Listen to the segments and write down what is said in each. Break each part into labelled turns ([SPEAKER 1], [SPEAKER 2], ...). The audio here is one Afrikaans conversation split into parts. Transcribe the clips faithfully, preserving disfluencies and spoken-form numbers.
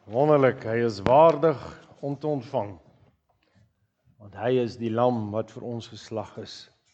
[SPEAKER 1] Wonderlik, hy is waardig om te ontvang, want hy is die lam wat vir ons geslag is.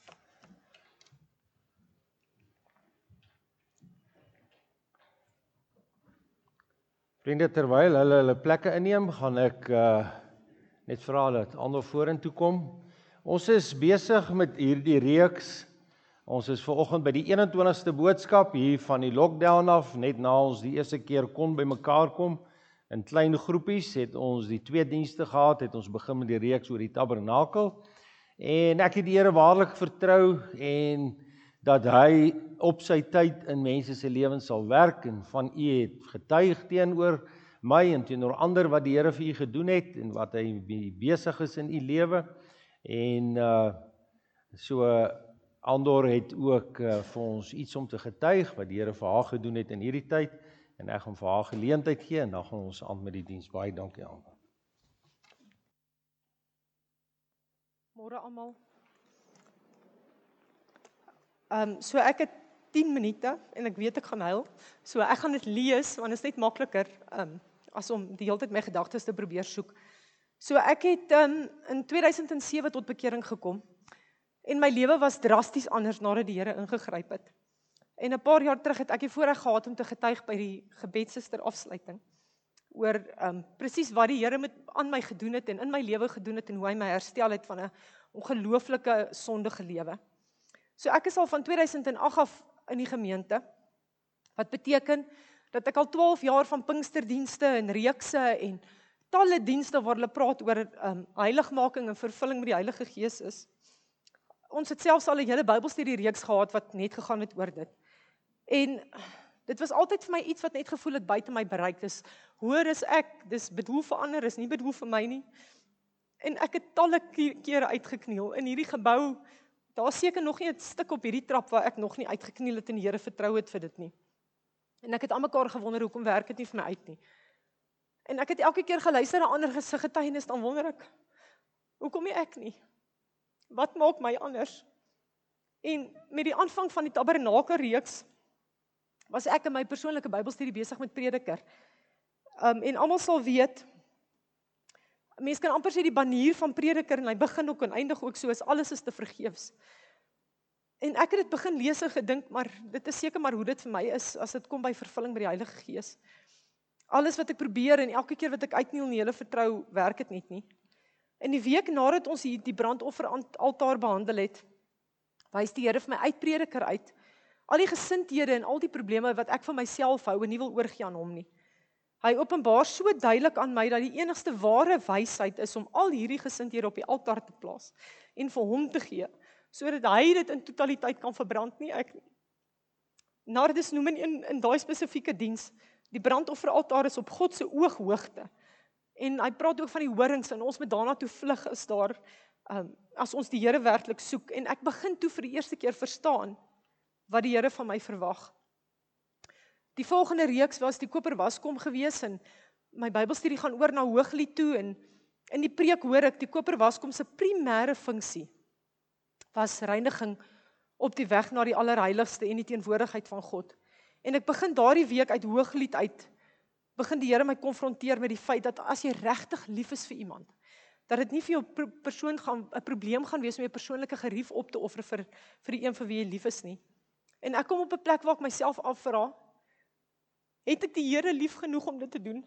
[SPEAKER 1] Vriende, terwyl hulle hulle plekke inneem, gaan ek uh, net vra dat almal vorentoe kom. Ons is besig met hierdie reeks. Ons is vanoggend by die eenentwintigste boodskap hier van die lockdown af, net na ons die eerste keer kon by mekaar kom. In klein groepies het ons die twee dienste gehad, het ons begin met die reeks oor die tabernakel. En ek het die Here waarlik vertrou en dat hy op sy tyd in mense se lewens sal werk en van u het getuig teenoor my en teenoor ander wat die Here vir u gedoen het en wat hy besig is in u lewe. En uh, so Andor het ook uh, vir ons iets om te getuig wat die Here vir haar gedoen het in hierdie tyd. En ek gaan vir haar geleentheid gee en dan gaan ons aan met die diens. Baie dankie almal.
[SPEAKER 2] Môre almal. Ehm um, so ek het tien minute en ek weet ek gaan huil. So ek gaan dit lees want dit is net makliker ehm um, as om die hele tyd my gedagtes te probeer soek. So ek het um, in tweeduisend sewe tot bekering gekom en my lewe was drasties anders nadat die Here ingegryp het. En 'n paar jaar terug het ek die voorreg gehad om te getuig by die gebedssuster afsluiting oor um, presies wat die Here met aan my gedoen het en in my lewe gedoen het en hoe hy my herstel het van 'n ongelooflike sondige lewe. So ek is al van tweeduisend agt af in die gemeente, wat beteken dat ek al twaalf jaar van Pinksterdienste en reekse en talle dienste waar hulle praat oor um, heiligmaking en vervulling met die Heilige Gees is. Ons het selfs al 'n hele Bybelstudie reeks gehad wat net gegaan het oor dit. En dit was altyd vir my iets wat net gevoel het buite my bereik. Dis hoor is ek, dis bedoel vir ander, is nie bedoel vir my nie. En ek het talle kere uitgekniel in hierdie gebou. Daar seker nog nie 'n stuk op hierdie trap waar ek nog nie uitgekniel het en die Here vertrou het vir dit nie. En ek het aan mekaar gewonder hoekom werk dit nie vir my uit nie. En ek het elke keer geluister na ander se getuienis, dan wonder ek, hoekom nie ek nie? Wat maak my anders? En met die aanvang van die tabernakelreeks was ek in my persoonlike Bybelstudie besig met Prediker. Um, en almal sal weet, mense kan amper sê die banier van Prediker en hy begin ook en eindig ook so, is alles is te vergeefs. En ek het dit begin lees en gedink, maar dit is seker maar hoe dit vir my is as dit kom by vervulling by die Heilige Gees. Alles wat ek probeer en elke keer wat ek uitkniel en die Here vertrou, werk dit net nie. In die week nadat ons die brandoffer altaar behandel het, wys die Here vir my uit Prediker uit, al die gesindhede en al die probleme wat ek vir myself hou en nie wil oorgee aan hom nie. Hy openbaar so duidelik aan my dat die enigste ware wysheid is om al hierdie gesindhede op die altaar te plaas en vir hom te gee, sodat hy dit in totaliteit kan verbrand, nie ek nie. Nardus noem in, in daai spesifieke diens, die brandofferaltaar is op God se ooghoogte. En hy praat ook van die horings en ons moet daarna toe vlug is daar, um, as ons die Here werklik soek. En ek begin toe vir die eerste keer verstaan wat die Here van my verwag. Die volgende reeks was die koperwaskom gewees en my Bybelstudie gaan oor na Hooglied toe en in die preek hoor ek die koperwaskom se primêre funksie was reiniging op die weg na die allerheiligste en die teenwoordigheid van God. En ek begin daardie week uit Hooglied uit begin die Here my konfronteer met die feit dat as jy regtig lief is vir iemand, dat dit nie vir jou persoon gaan 'n probleem gaan wees om jou persoonlike gerief op te offer vir vir die een vir wie jy lief is nie. En ek kom op 'n plek waar ek myself afvra, het ek die Here lief genoeg om dit te doen?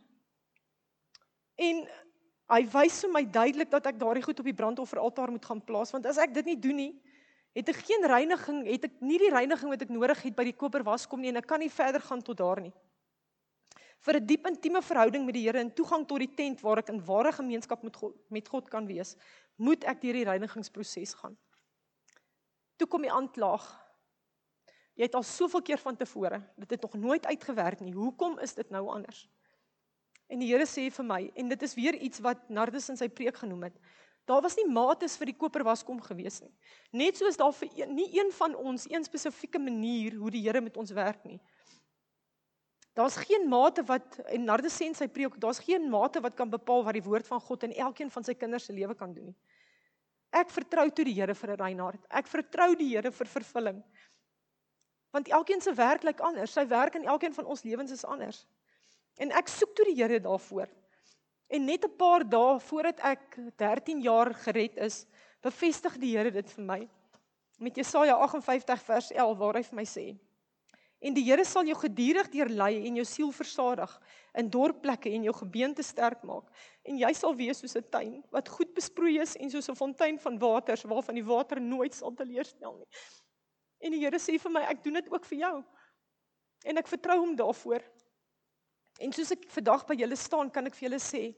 [SPEAKER 2] En hy wys vir my duidelik dat ek daardie goed op die brandofferaltaar moet gaan plaas, want as ek dit nie doen nie, het ek geen reiniging, het ek nie die reiniging wat ek nodig het by die koperwaskom nie en ek kan nie verder gaan tot daar nie. Vir 'n diep intieme verhouding met die Here en toegang tot die tent waar ek in ware gemeenskap met God, met God kan wees, moet ek deur die reinigingsproses gaan. Toe kom die aanklaag. Jy het al soveel keer van tevore, dit het nog nooit uitgewerk nie. Hoekom is dit nou anders? En die Here sê vir my, en dit is weer iets wat Nardus in sy preek genoem het, daar was nie mates vir die koperwaskom gewees nie. Net soos daar vir een, nie een van ons een spesifieke manier hoe die Here met ons werk nie. Daar's geen mate wat, en Nardus sê in sy preek, daar's geen mate wat kan bepaal wat die woord van God in elkeen van sy kinders se lewe kan doen nie. Ek vertrou toe die Here vir 'n rein hart. Ek vertrou die Here vir vervulling. Want elkeen se werk lyk anders. Sy werk in elkeen van ons lewens is anders. En ek soek toe die Here daarvoor. En net 'n paar dae voordat ek dertien jaar gered is, bevestig die Here dit vir my. Met Jesaja agt en vyftig vers elf waar hy vir my sê: En die Here sal jou gedurig deurlei en jou siel versadig, in dorpplekke en jou gebeente sterk maak. En jy sal wees soos 'n tuin wat goed besproei is en soos 'n fontein van waters waarvan die water nooit sal teleurstel nie. En die Here sê vir my, ek doen dit ook vir jou. En ek vertrou hom daarvoor. En soos ek vandag by julle staan, kan ek vir julle sê,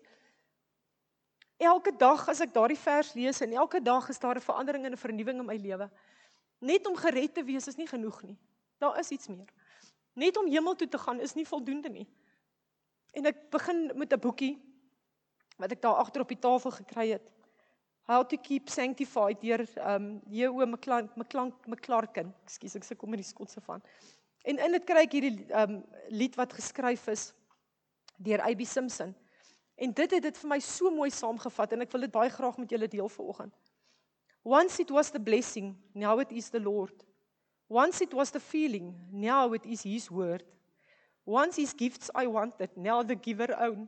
[SPEAKER 2] elke dag as ek daardie vers lees en elke dag is daar 'n verandering en 'n vernuwing in my lewe. Net om gered te wees is nie genoeg nie. Daar is iets meer. Net om hemel toe te gaan is nie voldoende nie. En ek begin met 'n boekie wat ek daar agter op die tafel gekry het. How to Keep Sanctified deur um, J O McClarkin. Ekskuus, ek sukkel met die Skotse van. En in dit kry ek hierdie um, lied wat geskryf is deur A B Simpson. En dit het dit vir my so mooi saamgevat en ek wil dit baie graag met julle deel vanoggend. Once it was the blessing, now it is the Lord. Once it was the feeling, now it is His word. Once His gifts I wanted, now the giver own.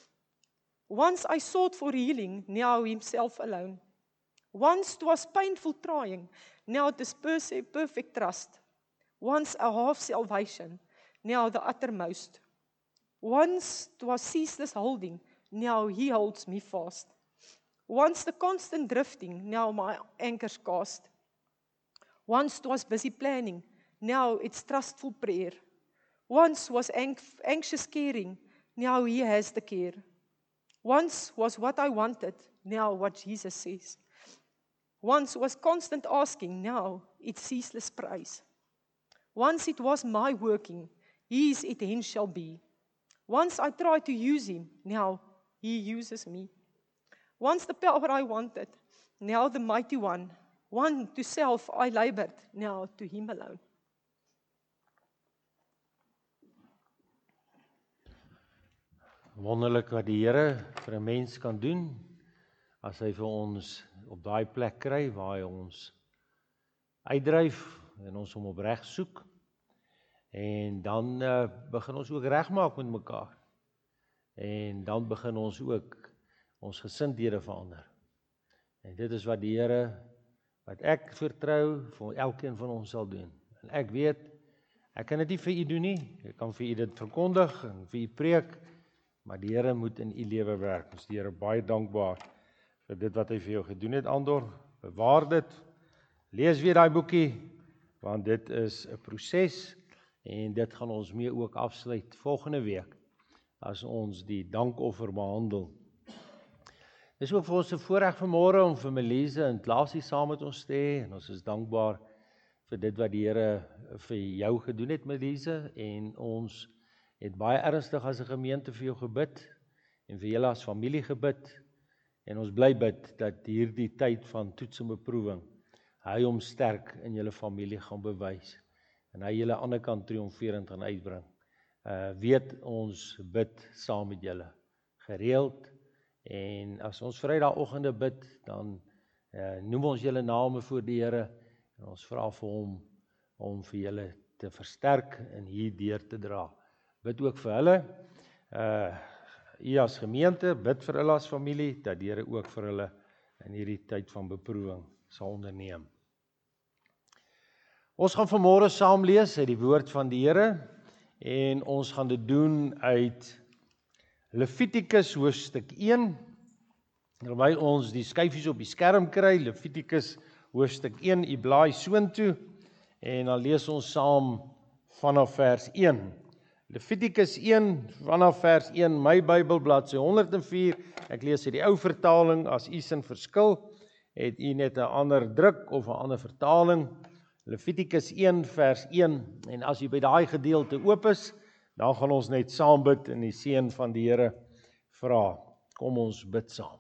[SPEAKER 2] Once I sought for healing, now Himself alone. Once it was painful trying, now it is perfect trust. Once a half salvation, now the uttermost. Once it was ceaseless holding, now He holds me fast. Once the constant drifting, now my anchor's cast. Once it was busy planning, now it's trustful prayer. Once was anxious caring, now He has the care. Once was what I wanted, now what Jesus says. Once was constant asking, now it's ceaseless praise. Once it was my working, His it hence shall be. Once I tried to use Him, now He uses me. Once the power I wanted, now the mighty one. One to self I labored, now to Him alone.
[SPEAKER 1] Wonderlik wat die Here vir 'n mens kan doen, as hy vir ons op daai plek kry, waar hy ons uitdryf, en ons hom opreg soek, en dan uh, begin ons ook regmaak met mekaar, en dan begin ons ook ons gesindhede verander, en dit is wat die Here, wat ek vertrou, vir elkeen van ons sal doen, en ek weet, ek kan dit nie vir u doen nie, ek kan vir u dit verkondig, en vir u preek, maar die Here moet in u lewe werk, ons die Here baie dankbaar, vir dit wat hy vir jou gedoen het, Andor, bewaar dit, lees weer daai boekie, want dit is 'n proses, en dit gaan ons mee ook afsluit, volgende week, as ons die dankoffer behandel. Dit is ook vir ons 'n voorreg vanmôre om vir Melise en Klaasie saam met ons te hê, en ons is dankbaar vir dit wat die Here vir jou gedoen het, Melise, en ons het baie ernstig as 'n gemeente vir jou gebid, en vir julle as familie gebid, en ons bly bid, dat hierdie tyd van toets en beproewing, hy hom sterk in julle familie gaan bewys, en hy julle aan die ander kant triomferend gaan uitbring. Uh, weet ons bid saam met julle, gereeld, en as ons Vrydagoggende bid, dan uh, noem ons julle name voor die Here, en ons vra vir hom, om vir julle te versterk, en hier deur te dra. Bid ook vir hulle, uh, u as gemeente, bid vir hulle as familie, dat die Here ook vir hulle in hierdie tyd van beproewing sal onderneem. Ons gaan vanmôre saam lees uit die woord van die Here, en ons gaan dit doen uit Levitikus hoofstuk een, terwyl ons die skyfies op die skerm kry, Levitikus hoofstuk een, u blaai soontoe, en dan lees ons saam vanaf vers een. Levitikus een, vanaf vers een, my Bybel, bladsy honderd en vier, ek lees uit die ou vertaling, as u sin verskil, het u net 'n ander druk of 'n ander vertaling, Levitikus een vers een, en as jy by daai gedeelte oop is, dan gaan ons net saam bid en die seën van die Here vra. Kom ons bid saam.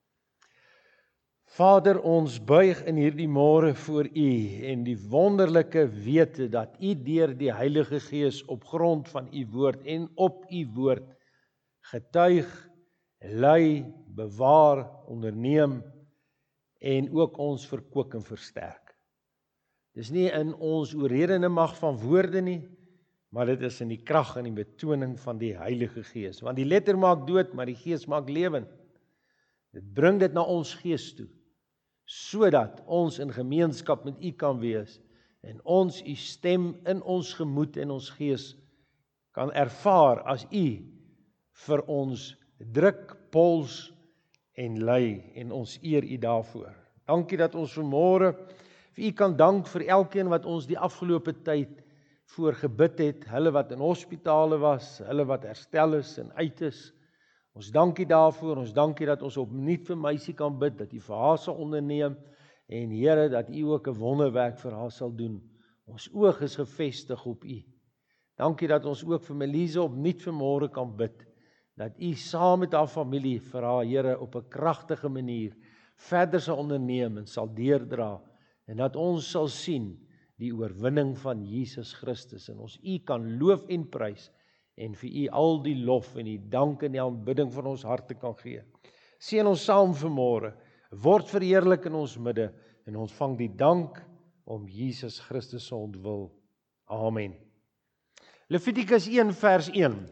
[SPEAKER 1] Vader, ons buig in hierdie môre voor U en die wonderlike wete dat U deur die Heilige Gees op grond van U woord en op U woord getuig, lei, bewaar, onderneem en ook ons verkoop en versterk. Dis nie in ons oorredende mag van woorde nie, maar dit is in die krag en die betoning van die Heilige Gees. Want die letter maak dood, maar die Gees maak lewend. Dit bring dit na ons gees toe, sodat ons in gemeenskap met U kan wees, en ons U stem in ons gemoed en ons gees kan ervaar as U vir ons druk, pols en lei, en ons eer U daarvoor. Dankie dat ons vanmôre vir U kan dank vir elkeen wat ons die afgelope tyd voor gebid het, hulle wat in hospitale was, hulle wat herstel is en uit is. Ons dankie daarvoor, ons dankie dat ons opnuut vir meisie kan bid, dat U vir haar sal onderneem, en Here, dat U ook 'n wonderwerk vir haar sal doen. Ons oog is gefestig op U. Dankie dat ons ook vir Melise opnuut vanmôre kan bid, dat U saam met haar familie vir haar, Here, op 'n kragtige manier verder sal onderneem en sal deurdra, en dat ons sal sien die oorwinning van Jesus Christus, en ons U kan loof en prys, en vir U al die lof en die dank en die aanbidding van ons harte kan gee. Seën ons saam vanmôre, word verheerlik in ons midde, en ontvang die dank om Jesus Christus se ontwil. Amen. Levitikus een vers een.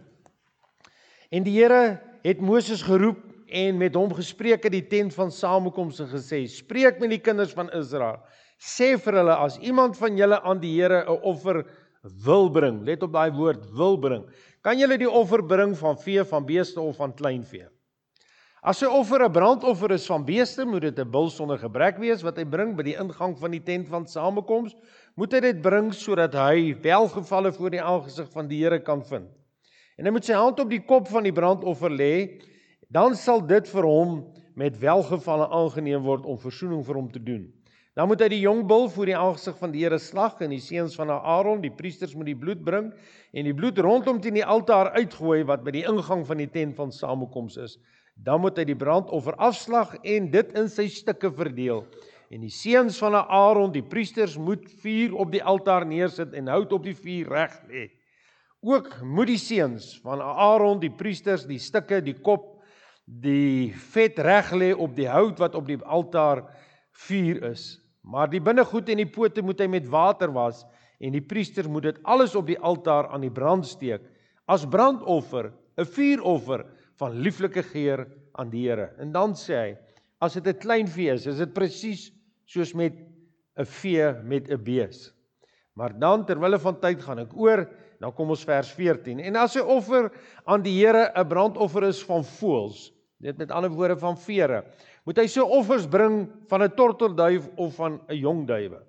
[SPEAKER 1] En die Here het Moses geroep en met hom gespreek in die tent van samekoms en gesê, spreek met die kinders van Israel, sê vir hulle, as iemand van julle aan die Here 'n offer wil bring, let op daai woord, wil bring, kan julle die offer bring van vee, van beeste of van kleinvee. As sy offer 'n brandoffer is van beeste, moet dit 'n bul sonder gebrek wees, wat hy bring by die ingang van die tent van samekoms, moet hy dit bring, sodat hy welgevalle voor die aangesig van die Here kan vind. En hy moet sy hand op die kop van die brandoffer lê, dan sal dit vir hom met welgevalle aangeneem word om versoening vir hom te doen. Dan moet hy die jong bul voor die aangesig van die Here slag, en die seuns van Aaron, die priesters, moet die bloed bring, en die bloed rondom teen die altaar uitgooi, wat by die ingang van die tent van samekoms is. Dan moet hy die brandoffer afslag en dit in sy stukke verdeel. En die seuns van Aaron, die priesters, moet vuur op die altaar neersit en hout op die vuur reg lê. Ook moet die seuns van Aaron, die priesters, die stukke, die kop, die vet reg lê op die hout wat op die altaar vuur is. Maar die binnegoed en die pote moet hy met water was, en die priester moet dit alles op die altaar aan die brand steek, as brandoffer, 'n vuuroffer van lieflike geur aan die Here. En dan sê hy, as dit 'n klein vee is, is dit presies soos met 'n vee met 'n bees. Maar dan, terwille van tyd, gaan ek oor, dan kom ons vers veertien. En as sy offer aan die Here 'n brandoffer is van voëls, dit met ander woorde van vere, moet hy sy offers bring van 'n tortelduif of van 'n jong duwe.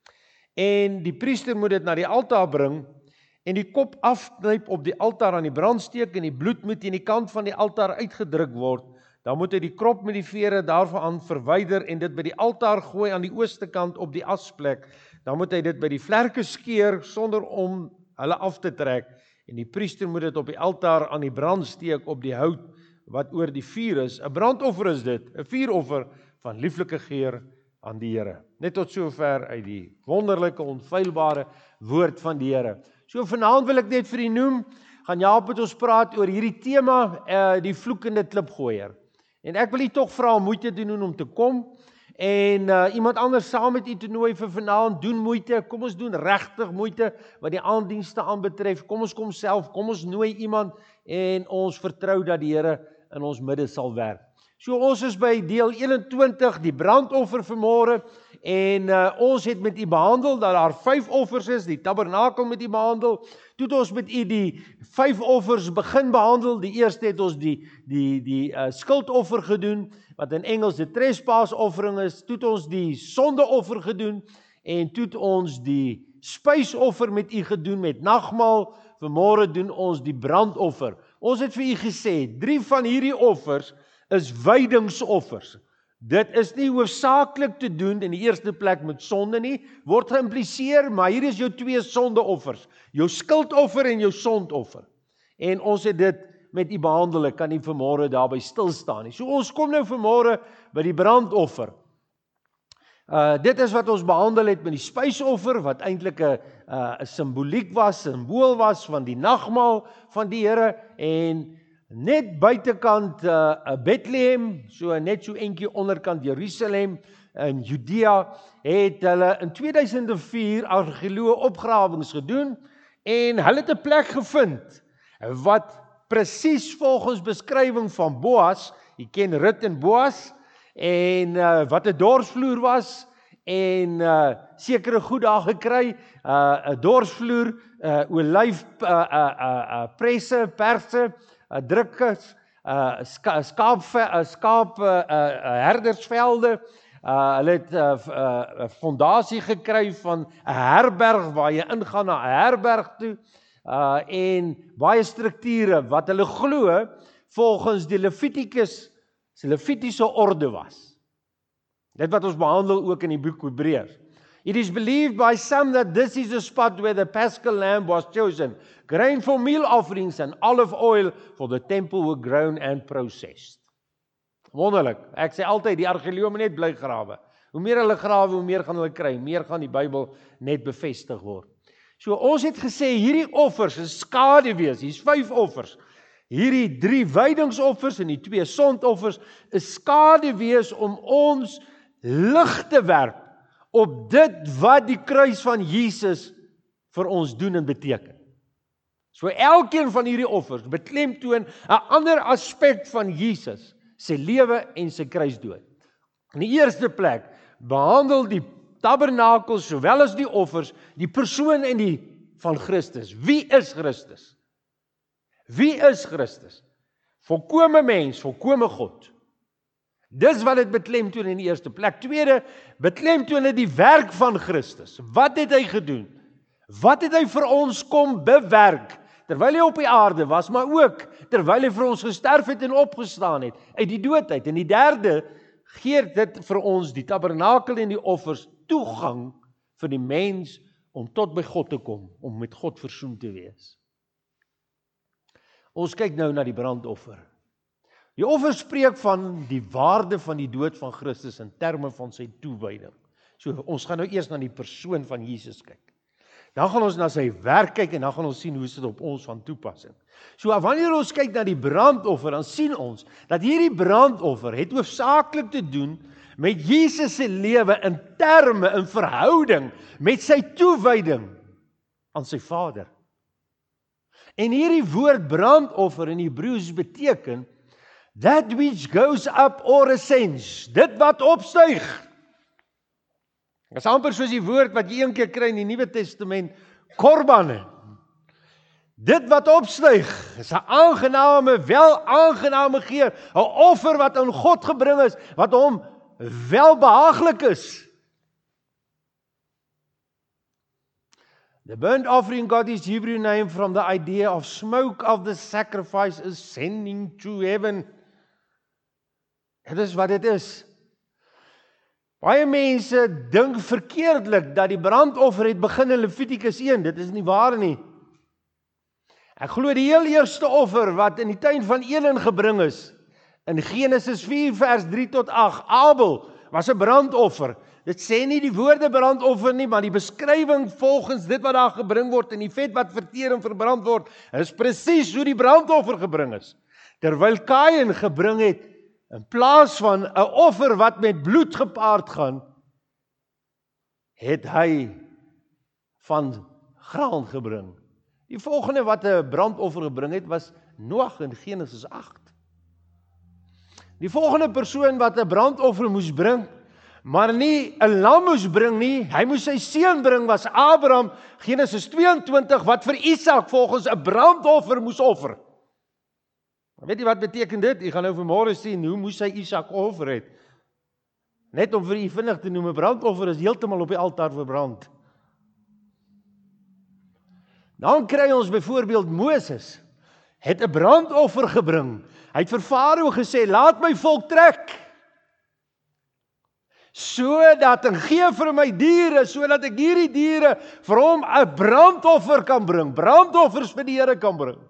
[SPEAKER 1] En die priester moet dit na die altaar bring, en die kop afknyp op die altaar aan die brand steek, en die bloed moet teen die kant van die altaar uitgedruk word. Dan moet hy die krop met die vere daarvan verwyder, en dit by die altaar gooi aan die ooste kant op die asplek. Dan moet hy dit by die vlerke skeer, sonder om hulle af te trek, en die priester moet dit op die altaar aan die brand steek op die hout wat oor die vuur is. 'n Brandoffer is dit, 'n vuuroffer van lieflike geur aan die Here. Net tot sover uit die wonderlike, onfeilbare woord van die Here. So vanaand wil ek net vir u noem, gaan Jaap met ons praat oor hierdie tema, uh, die vloekende klipgooier. En ek wil u tog vra om moeite te doen om te kom, en uh, iemand anders saam met u te nooi vir vanaand, doen moeite, kom ons doen regtig moeite, wat die aanddienste aanbetref, kom ons kom self, kom ons nooi iemand, en ons vertrou dat die Here in ons midde sal werk. So ons is by deel eenentwintig, die brandoffer vanmôre, en uh, ons het met u behandel, dat daar vyf offers is, die tabernakel met u behandel, toe het ons met u die vyf offers begin behandel, die eerste het ons die, die, die uh, skuldoffer gedoen, wat in Engels die trespass offering is, toe het ons die sondeoffer gedoen, en toe het ons die spysoffer met u gedoen, met nagmaal, vanmôre doen ons die brandoffer. Ons het vir u gesê, drie van hierdie offers is wydingsoffers. Dit is nie hoofsaaklik te doen in die eerste plek met sonde nie, word geïmpliseer, maar hier is jou twee sondeoffers, jou skuldoffer en jou sondoffer. En ons het dit met u behandel, ek kan nie vanmôre daarby stil staan nie. So ons kom nou vanmôre by die brandoffer. Uh, dit is wat ons behandel het met die spysoffer, wat eintlik 'n uh, 'n simboliek was, 'n simbool was van die nagmaal van die Here, en net buitekant uh, Bethlehem, so net so eentjie onderkant Jerusalem in Judea, het hulle in tweeduisend vier argeoloë opgrawings gedoen, En hulle het 'n plek gevind wat presies volgens beskrywing van Boas, jy ken Rut en Boas, en uh, wat 'n dorsvloer was, en uh, sekere goed daar gekry, 'n uh, dorsvloer, uh, olyf uh, uh, uh, uh, presse, perse, uh, drukkers, uh, ska, skaap, uh, skaap uh, uh, herdersvelde. Uh, hulle het 'n uh, uh, fondasie gekry van 'n herberg waar jy ingaan na 'n herberg toe, uh, en baie strukture wat hulle glo volgens die Levitikus, die Levitiese orde was. Dit wat ons behandel ook in die boek Hebreërs. It is believed by some that this is the spot where the Paschal lamb was chosen. Grain for meal offerings and olive oil for the temple were grown and processed. Wonderlik. Ek sê altyd die argeoloë net bly grawe. Hoe meer hulle grawe, hoe meer gaan hulle kry. Meer gaan die Bybel net bevestig word. So ons het gesê hierdie offers is skaduwees. Hier's vyf offers. Hierdie drie wydingsoffers en die twee sondoffers is skaduwees om ons lig te werp op dit wat die kruis van Jesus vir ons doen en beteken. So elkeen van hierdie offers beklemtoon 'n ander aspek van Jesus sy lewe en sy kruisdood. In die eerste plek behandel die tabernakel sowel as die offers die persoon en die van Christus. Wie is Christus? Wie is Christus? Volkome mens, volkome God. Dis wat dit beklemtoon in die eerste plek. Tweede, beklemtoon dit die werk van Christus. Wat het hy gedoen? Wat het hy vir ons kom bewerk? Terwyl hy op die aarde was, maar ook terwyl hy vir ons gesterf het en opgestaan het uit die dood uit. En die derde, gee dit vir ons die tabernakel en die offers toegang vir die mens om tot by God te kom, om met God versoen te wees. Ons kyk nou na die brandoffer. Die offer spreek van die waarde van die dood van Christus in terme van sy toewyding. So ons gaan nou eers na die persoon van Jesus kyk. Dan gaan ons na sy werk kyk en dan gaan ons sien hoe is dit op ons van toepassing. So wanneer ons kyk na die brandoffer, dan sien ons dat hierdie brandoffer het hoofsaaklik te doen met Jesus se lewe in terme, in verhouding met sy toewyding aan sy Vader. En hierdie woord brandoffer in Hebreëus beteken that which goes up or ascends, dit wat opstyg. Dit is amper soos die woord wat jy een keer kry in die Nuwe Testament, korban. Dit wat opstyg, is 'n aangename, wel aangename geur, 'n offer wat aan God gebring is, wat hom welbehaaglik is. The burnt offering got its Hebrew name from the idea of smoke of the sacrifice ascending to heaven. Dit is wat dit is. Baie mense dink verkeerdelik dat die brandoffer het begin in Levitikus een, dit is nie waar nie. Ek glo die heel eerste offer wat in die tuin van Eden gebring is, in Genesis vier vers drie tot agt, Abel was 'n brandoffer. Dit sê nie die woorde brandoffer nie, maar die beskrywing volgens dit wat daar gebring word en die vet wat verteer en verbrand word, is presies hoe die brandoffer gebring is. Terwyl Kain gebring het, in plaas van 'n offer wat met bloed gepaard gaan, het hy van graan gebring. Die volgende wat 'n brandoffer gebring het, was Noag in Genesis agt. Die volgende persoon wat 'n brandoffer moes bring, maar nie 'n lam moes bring nie, hy moes sy seun bring, was Abraham, Genesis tweeëntwintig, wat vir Isak volgens 'n brandoffer moes offer. Weet jy wat beteken dit? Jy gaan nou vanmôre sien, hoe moes hy Isak offer het? Net om vir u vinnig te noem, 'n brandoffer is heeltemal op die altaar verbrand. Dan kry ons byvoorbeeld Moses, het 'n brandoffer gebring. Hy het vir Farao gesê, laat my volk trek, sodat en gee vir my diere, sodat ek hierdie diere vir hom 'n brandoffer kan bring, brandoffers vir die Here kan bring.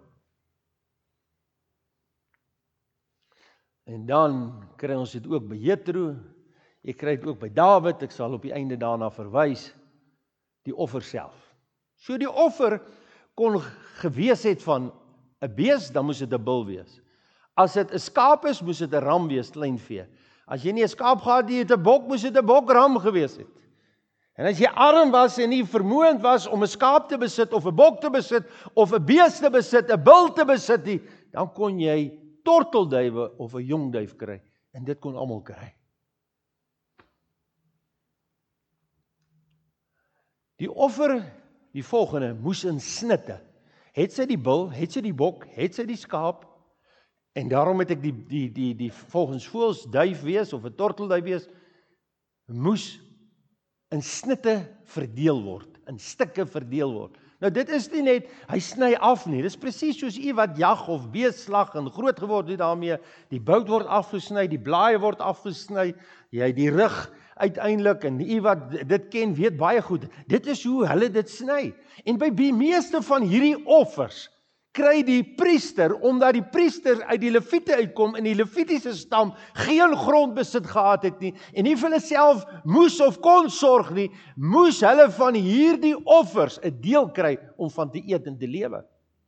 [SPEAKER 1] En dan kry ons dit ook by Jethro, jy kry dit ook by Dawid, ek sal op die einde daarna verwys, die offer self. So die offer kon gewees het van 'n bees, dan moes dit 'n bul wees. As dit 'n skaap is, moes dit 'n ram wees, kleinvee. As jy nie 'n skaap gehad het, 'n bok, moes dit 'n bokram gewees het. En as jy arm was en nie vermoënd was om 'n skaap te besit, of 'n bok te besit, of 'n bees te besit, 'n bul te besit nie, dan kon jy tortelduwe of 'n jong duif kry. En dit kon almal kry. Die offer, die volgende, moes in snitte. Het sy die bul, het sy die bok, het sy die skaap, en daarom het ek die, die, die, die volgens voels duif wees, of 'n tortelduif wees, moes in snitte verdeel word, in stukke verdeel word. Nou dit is nie net, hy sny af nie, dit is presies soos u wat jag of beeslag en groot geword het daarmee, die bout word afgesny, die blaaie word afgesny, jy die rug uiteindelik, en u wat dit ken, weet baie goed, dit is hoe hulle dit sny. En by die meeste van hierdie offers, kry die priester, omdat die priester uit die Lewiete uitkom, en die Lewitiese stam geen grondbesit gehad het nie, en nie vir hulle self moes of kon sorg nie, moes hulle van hierdie offers 'n deel kry, om van te eet en te lewe.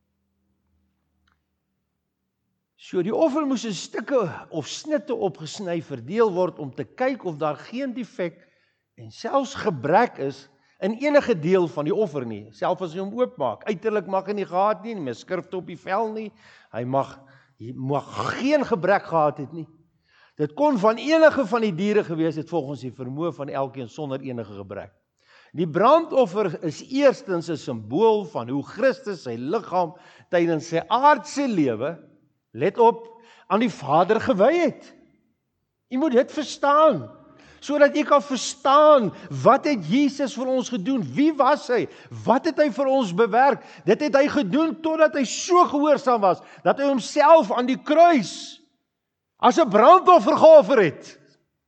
[SPEAKER 1] So die offer moes in stukke of snitte opgesny verdeel word, om te kyk of daar geen defek, en selfs gebrek is, in enige deel van die offer nie, selfs as jy hom oopmaak, uiterlik mag hy nie gehad nie, nie skrifte op die vel nie, hy mag, hy mag geen gebrek gehad het nie. Dit kon van enige van die diere gewees het, volgens die vermoë van elkeen, sonder enige gebrek. Die brandoffer is eerstens 'n simbool van hoe Christus sy liggaam tydens sy aardse lewe, let op, aan die Vader gewy het. Jy moet dit verstaan, sodat jy kan verstaan, wat het Jesus vir ons gedoen, wie was hy, wat het hy vir ons bewerk, dit het hy gedoen, totdat hy so gehoorsaam was, dat hy homself aan die kruis, as 'n brandoffer geoffer het.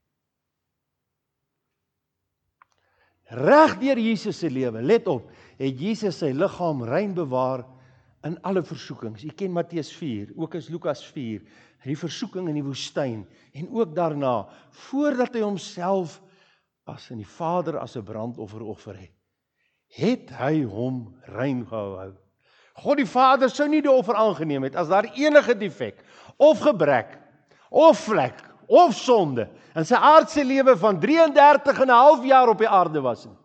[SPEAKER 1] Reg deur Jesus se lewe, let op, het Jesus sy liggaam rein bewaar, in alle versoekings. Jy ken Matteus vier, ook as Lukas vier, die versoeking in die woestyn, en ook daarna, voordat hy homself as in die Vader as 'n brandoffer offer het, het hy hom rein gehou. God die Vader sou nie die offer aangeneem het, as daar enige defek, of gebrek, of vlek, of sonde, in sy aardse lewe van drieëndertig en 'n half jaar op die aarde was nie.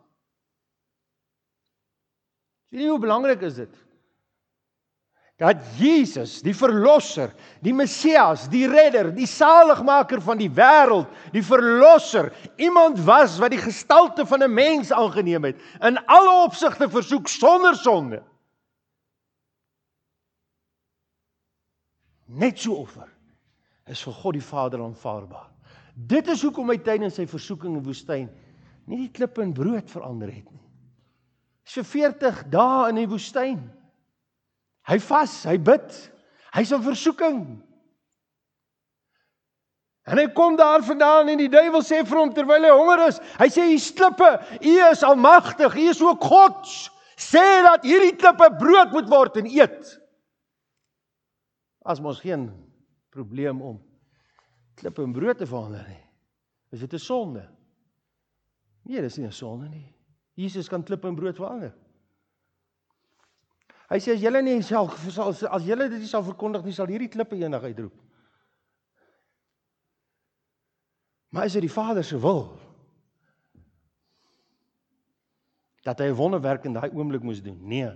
[SPEAKER 1] Sien jy hoe belangrik is dit? Dat Jesus, die verlosser, die Messias, die redder, die saligmaker van die wêreld, die verlosser, iemand was wat die gestalte van 'n mens aangeneem het, in alle opsigte versoek sonder sonde. Net so offer is vir God die Vader aanvaarbaar. Dit is hoekom hy tydens sy versoeking in die woestyn nie die klippe in brood verander het nie. So veertig dae in die woestyn. Hy vas, hy bid, hy's in versoeking. En hy kom daar vandaan en die duiwel sê vir hom terwyl hy honger is, hy sê, "Hier klippe, u is almagtig, u is ook God, sê dat hierdie klippe brood moet word en eet." As ons geen probleem om klippe in brood te verander nie. Is dit 'n sonde? Nee, dis nie 'n sonde nie. Jesus kan klippe in brood verander. Hy sê, as julle nie sal, as julle dit nie sal verkondig nie, sal hierdie klippe eendag uitroep. Maar is dit die Vader se wil, dat hy 'n wonderwerk in daai oomblik moes doen? Nee.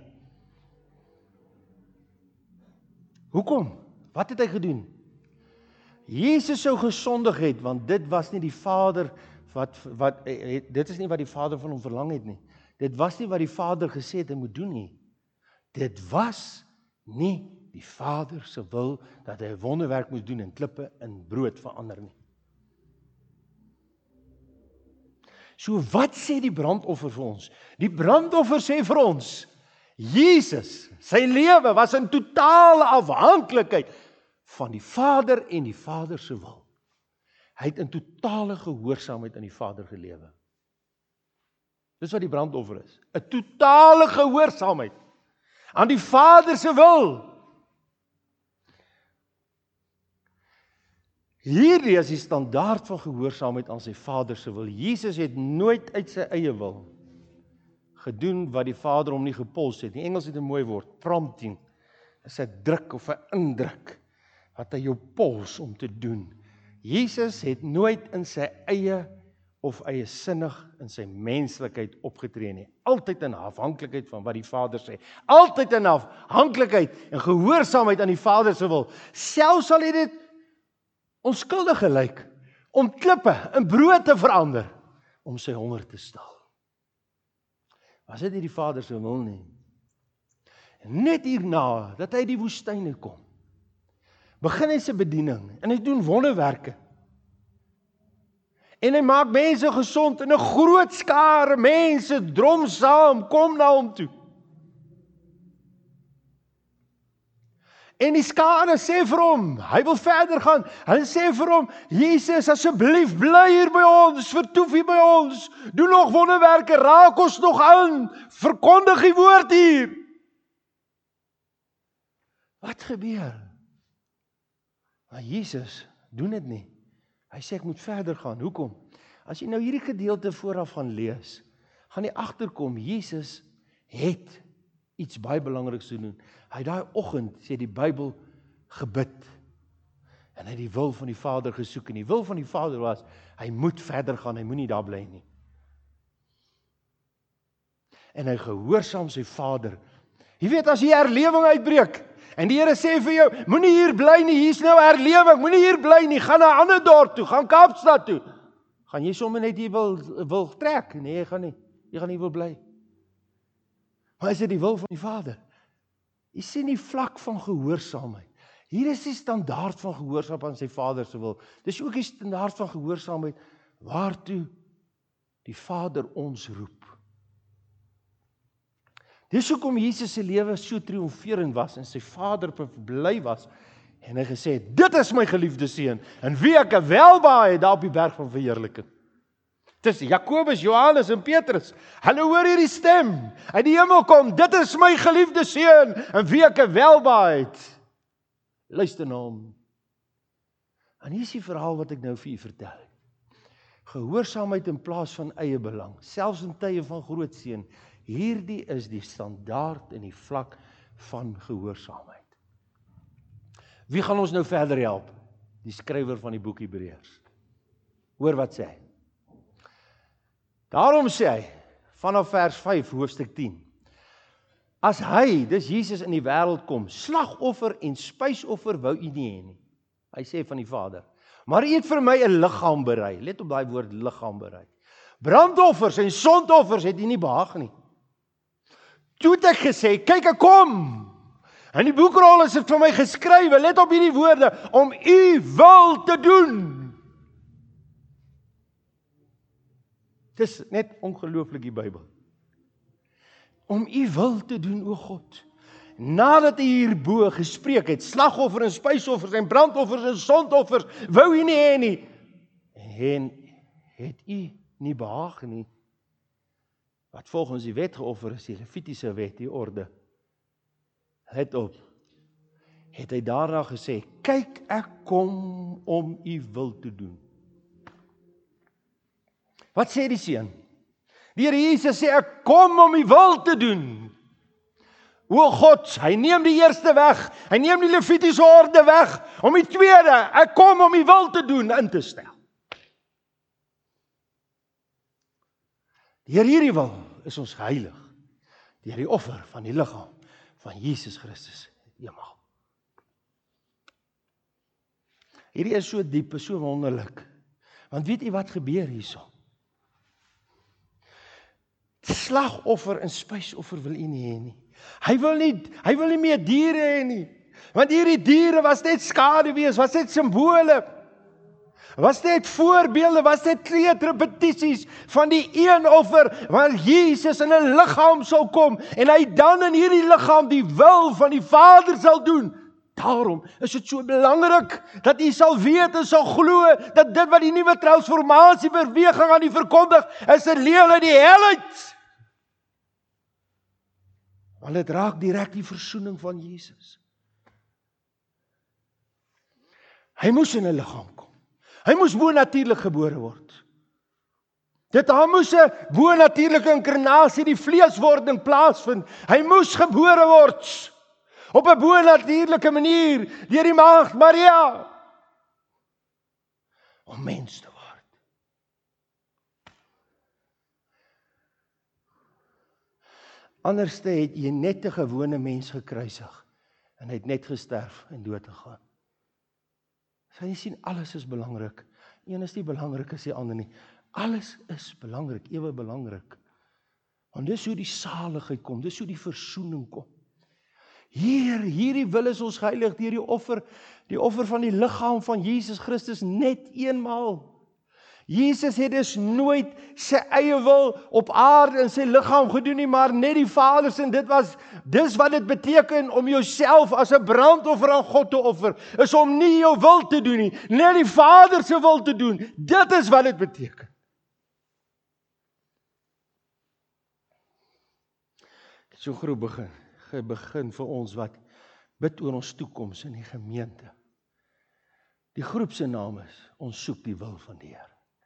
[SPEAKER 1] Hoekom? Wat het hy gedoen? Jesus sou gesondig het, want dit was nie die Vader, wat, wat, dit is nie wat die Vader van hom verlang het nie. Dit was nie wat die Vader gesê het hy moet doen nie. Dit was nie die Vader se wil, dat hy 'n wonderwerk moes doen en klippe in brood verander nie. So wat sê die brandoffer vir ons? Die brandoffer sê vir ons, Jesus, sy lewe was in totale afhanklikheid van die Vader en die Vader se wil. Hy het in totale gehoorsaamheid aan die Vader gelewe. Dis wat die brandoffer is. 'n Totale gehoorsaamheid aan die Vader se wil. Hierdie is die standaard van gehoorsaamheid aan sy Vader se wil. Jesus het nooit uit sy eie wil gedoen wat die Vader hom nie gepols het. Die Engels het 'n mooi woord, prompting. Dit is 'n druk of 'n indruk wat hy jou pols om te doen. Jesus het nooit in sy eie of eiesinnig in sy menslikheid opgetree nie. Altyd in afhanklikheid van wat die Vader sê. Altyd in afhanklikheid en gehoorsaamheid aan die Vader se wil. Selfs al het dit onskuldig gelyk om klippe in brood te verander om sy honger te stil. Was dit nie die Vader se wil nie? Net hierna dat hy die woestyn kom, begin hy sy bediening en hy doen wonderwerke. En hy maak mense gesond en 'n groot skare mense drom saam, kom na hom toe. En die skare sê vir hom, hy wil verder gaan. Hulle sê vir hom, Jesus, asseblief bly hier by ons, vertoef hier by ons, doen nog wonderwerke, raak ons nog aan, verkondig die woord hier. Wat gebeur? Maar Jesus doen dit nie. Hy sê ek moet verder gaan. Hoekom? As jy nou hierdie gedeelte vooraf gaan lees, gaan jy agterkom, Jesus het iets baie belangriks te doen. Hy het daai oggend, sê die Bybel, gebid. En hy het die wil van die Vader gesoek. En die wil van die Vader was, hy moet verder gaan, hy moenie daar bly nie. En hy gehoorsaam sy Vader. Jy weet, as die herlewing uitbreek, en die Here sê vir jou, moenie hier bly nie, hier is nou herlewing, moenie hier bly nie, gaan na 'n ander dorp toe, gaan Kaapstad toe. Gaan jy sommer net hier wil, wil trek? Nee, jy gaan nie, jy gaan nie wil bly. Maar is dit die wil van die Vader? Jy sien die vlak van gehoorsaamheid. Hier is die standaard van gehoorsaamheid aan sy Vader se wil. Dis ook die standaard van gehoorsaamheid waartoe die Vader ons roep. Dis hoekom Jesus se lewe so triomferend was en sy Vader bly was en hy gesê het, dit is my geliefde seun en wie ek welbehae het daar op die berg van verheerliking. Dis Jakobus, Johannes en Petrus. Hulle hoor hierdie stem uit die hemel kom, dit is my geliefde seun en wie ek welbehae het. Luister na hom. En hier is die verhaal wat ek nou vir u vertel. Gehoorsaamheid in plaas van eie belang, selfs in tye van groot seën. Hierdie is die standaard en die vlak van gehoorsaamheid. Wie gaan ons nou verder help? Die skrywer van die boek Hebreërs. Hoor wat sê hy. Daarom sê hy, vanaf vers vyf, hoofstuk tien, as hy, dis Jesus in die wêreld kom, slagoffer en spysoffer wou u nie hê nie. Hy sê van die Vader, maar u het vir my 'n liggaam berei. Let op daai woord liggaam berei. Brandoffers en sondoffers het u nie behaag nie. Toe het ek gesê, kyk ek kom. In die boekrol is dit vir my geskrywe, let op hierdie woorde, om u wil te doen. Dis net ongelooflik die Bybel. Om u wil te doen, o God. Nadat hy hierbo gespreek het, slagoffer en spysoffers en brandoffers en sondoffers, wou u nie hê nie. En het u nie behaag nie. Wat volgens die wet geoffer is, die Levitiese wet, die orde. Let op. Het hy daarna gesê, kyk ek kom om u wil te doen. Wat sê die seun? Die Here Jesus sê, ek kom om u wil te doen. O God, hy neem die eerste weg, hy neem die Levitiese orde weg, om die tweede, ek kom om u wil te doen, in te stel. Deur hierdie wil is ons heilig, deur die offer van die liggaam van Jesus Christus, eenmaal. Hierdie is so diep, so wonderlik, want weet u wat gebeur hierso? Slagoffer en spysoffer wil u nie hê nie. Hy wil nie, hy wil nie meer diere hê nie. Want hierdie diere was net skaduwees, was net simbole. Was net voorbeelde, was net kleedrepetisies van die een offer waar Jesus in 'n liggaam sal kom en hy dan in hierdie liggaam die wil van die Vader sal doen. Daarom is dit so belangrik dat u sal weet en sal glo dat dit wat die nuwe transformasiebeweging aan u verkondig is 'n leeu uit die hel uit. Want dit raak direk die versoening van Jesus. Hy moes in 'n liggaam kom. Hy moes bo-natuurlik gebore word. Dit daar moes 'n bo-natuurlike inkarnasie, die vleeswording plaasvind. Hy moes gebore word op 'n bo-natuurlike manier deur die maagd Maria om mens te word. Anders het jy net 'n gewone mens gekruisig en hy het net gesterf en dood gegaan. So jy sien, alles is belangrik. Een is nie belangrik as die ander nie. Alles is belangrik, ewe belangrik. Want dis hoe die saligheid kom, dis hoe die versoening kom. Hier, hierdie wil is ons geheilig deur die offer, die offer van die liggaam van Jesus Christus net eenmaal. Jesus het dus nooit sy eie wil op aarde in sy liggaam gedoen nie, maar net die Vader se, en dit was, dis wat dit beteken om jouself as 'n brandoffer aan God te offer, is om nie jou wil te doen nie, net die Vader se wil te doen. Dit is wat dit beteken. Ek het so groep begin, begin vir ons wat bid oor ons toekoms in die gemeente. Die groep se naam is, ons soek die wil van die Here.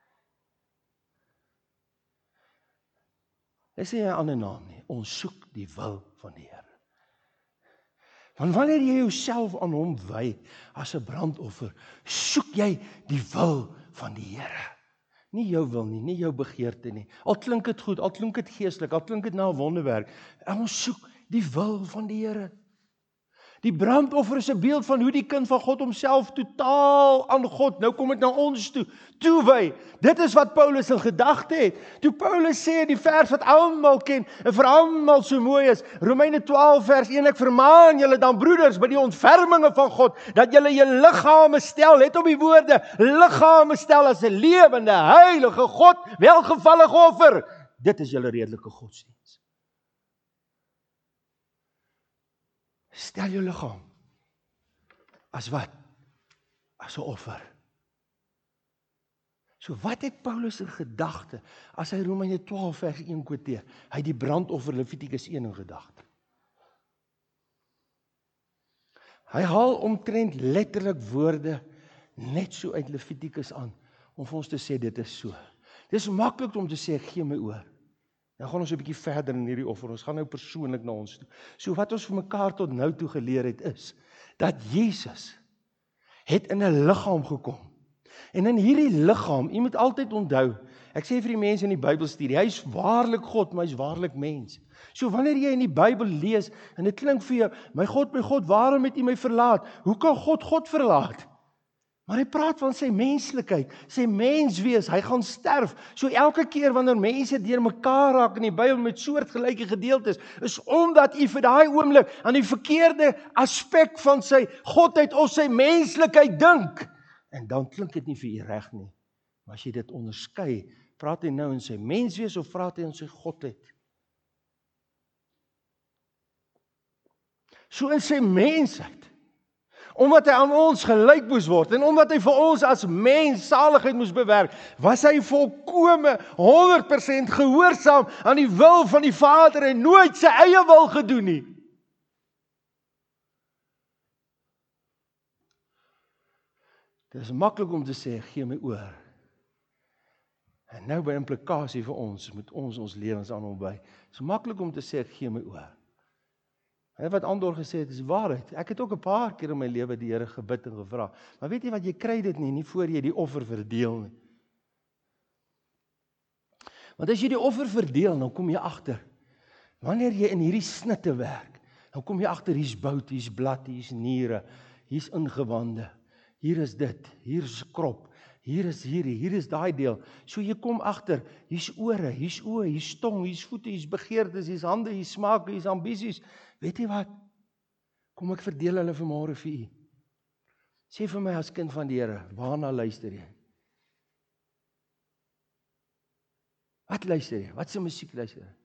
[SPEAKER 1] Dit is nie 'n ander naam nie, ons soek die wil van die Here. Want wanneer jy jouself aan hom wy as 'n brandoffer, soek jy die wil van die Here. Nie jou wil nie, nie jou begeerte nie. Al klink dit goed, al klink dit geestelik, al klink dit na 'n wonderwerk. En ons soek die wil van die Here. Die brandoffer is 'n beeld van hoe die kind van God homself totaal aan God, nou kom dit na ons toe, toewy. Dit is wat Paulus in gedagte het. Toe Paulus sê die vers wat almal ken en vir almal so mooi is, Romeine twaalf vers een, ek vermaan julle dan broeders by die ontferminge van God, dat julle julle liggame stel, let op die woorde, liggame stel as 'n lewende, heilige God, welgevallige offer. Dit is julle redelike godsdiens. Stel jou liggaam as wat? As 'n offer. So wat het Paulus in gedagte as hy Romeine twaalf vers een quoteer? Hy het die brandoffer Levitikus een in gedagte. Hy haal omtrent letterlik woorde net so uit Levitikus aan om vir ons te sê dit is so. Dis maklik om te sê ek gee my oor. Nou gaan ons 'n bietjie verder in hierdie offer. Ons gaan nou persoonlik na ons toe. So wat ons vir mekaar tot nou toe geleer het is, dat Jesus het in 'n liggaam gekom. En in hierdie liggaam, jy moet altyd onthou, ek sê vir die mense in die Bybelstudie, hy is waarlik God, maar hy is waarlik mens. So wanneer jy in die Bybel lees, en dit klink vir jou, my God, my God, waarom het U my verlaat? Hoe kan God God verlaat? Maar hy praat van sy menslikheid, sy menswees, hy gaan sterf. So elke keer wanneer mense deur mekaar raak in die Bybel met soortgelyke gedeeltes, is omdat u vir daai oomblik aan die verkeerde aspek van sy godheid of sy menslikheid dink. En dan klink dit nie vir u reg nie. Maar as jy dit onderskei, praat hy nou in sy menswees of praat hy in sy godheid? So in sy mensheid, omdat hy aan ons gelyk moes word, en omdat hy vir ons as mens saligheid moes bewerk, was hy volkome honderd persent gehoorsaam aan die wil van die Vader en nooit sy eie wil gedoen nie. Dit is maklik om te sê, gee my oor. En nou by implikasie vir ons, moet ons ons lewens aan hom wy. Dit is maklik om te sê, gee my oor. En wat Andor gesê het, is waarheid. Ek het ook 'n paar keer in my lewe die Here gebid en gevra. Maar weet jy wat, jy kry dit nie, nie voor jy die offer verdeel nie. Want as jy die offer verdeel, dan kom jy agter. Wanneer jy in hierdie snitte werk, dan kom jy agter, hier's bout, hier's blad, hier's niere, hier's ingewande, hier is dit, hier is krop, hier is hierdie, hier is daai deel. So jy kom agter, hier's ore, hier's oë, hier's tong, hier's voete, hier's begeertes, hier's hande, hier's smaak, hier's ambisies. Weet jy wat? Kom ek verdeel hulle vanmôre vir u. Sê vir my as kind van die Here, waarna luister jy? Wat luister jy? Wat se musiek luister jy?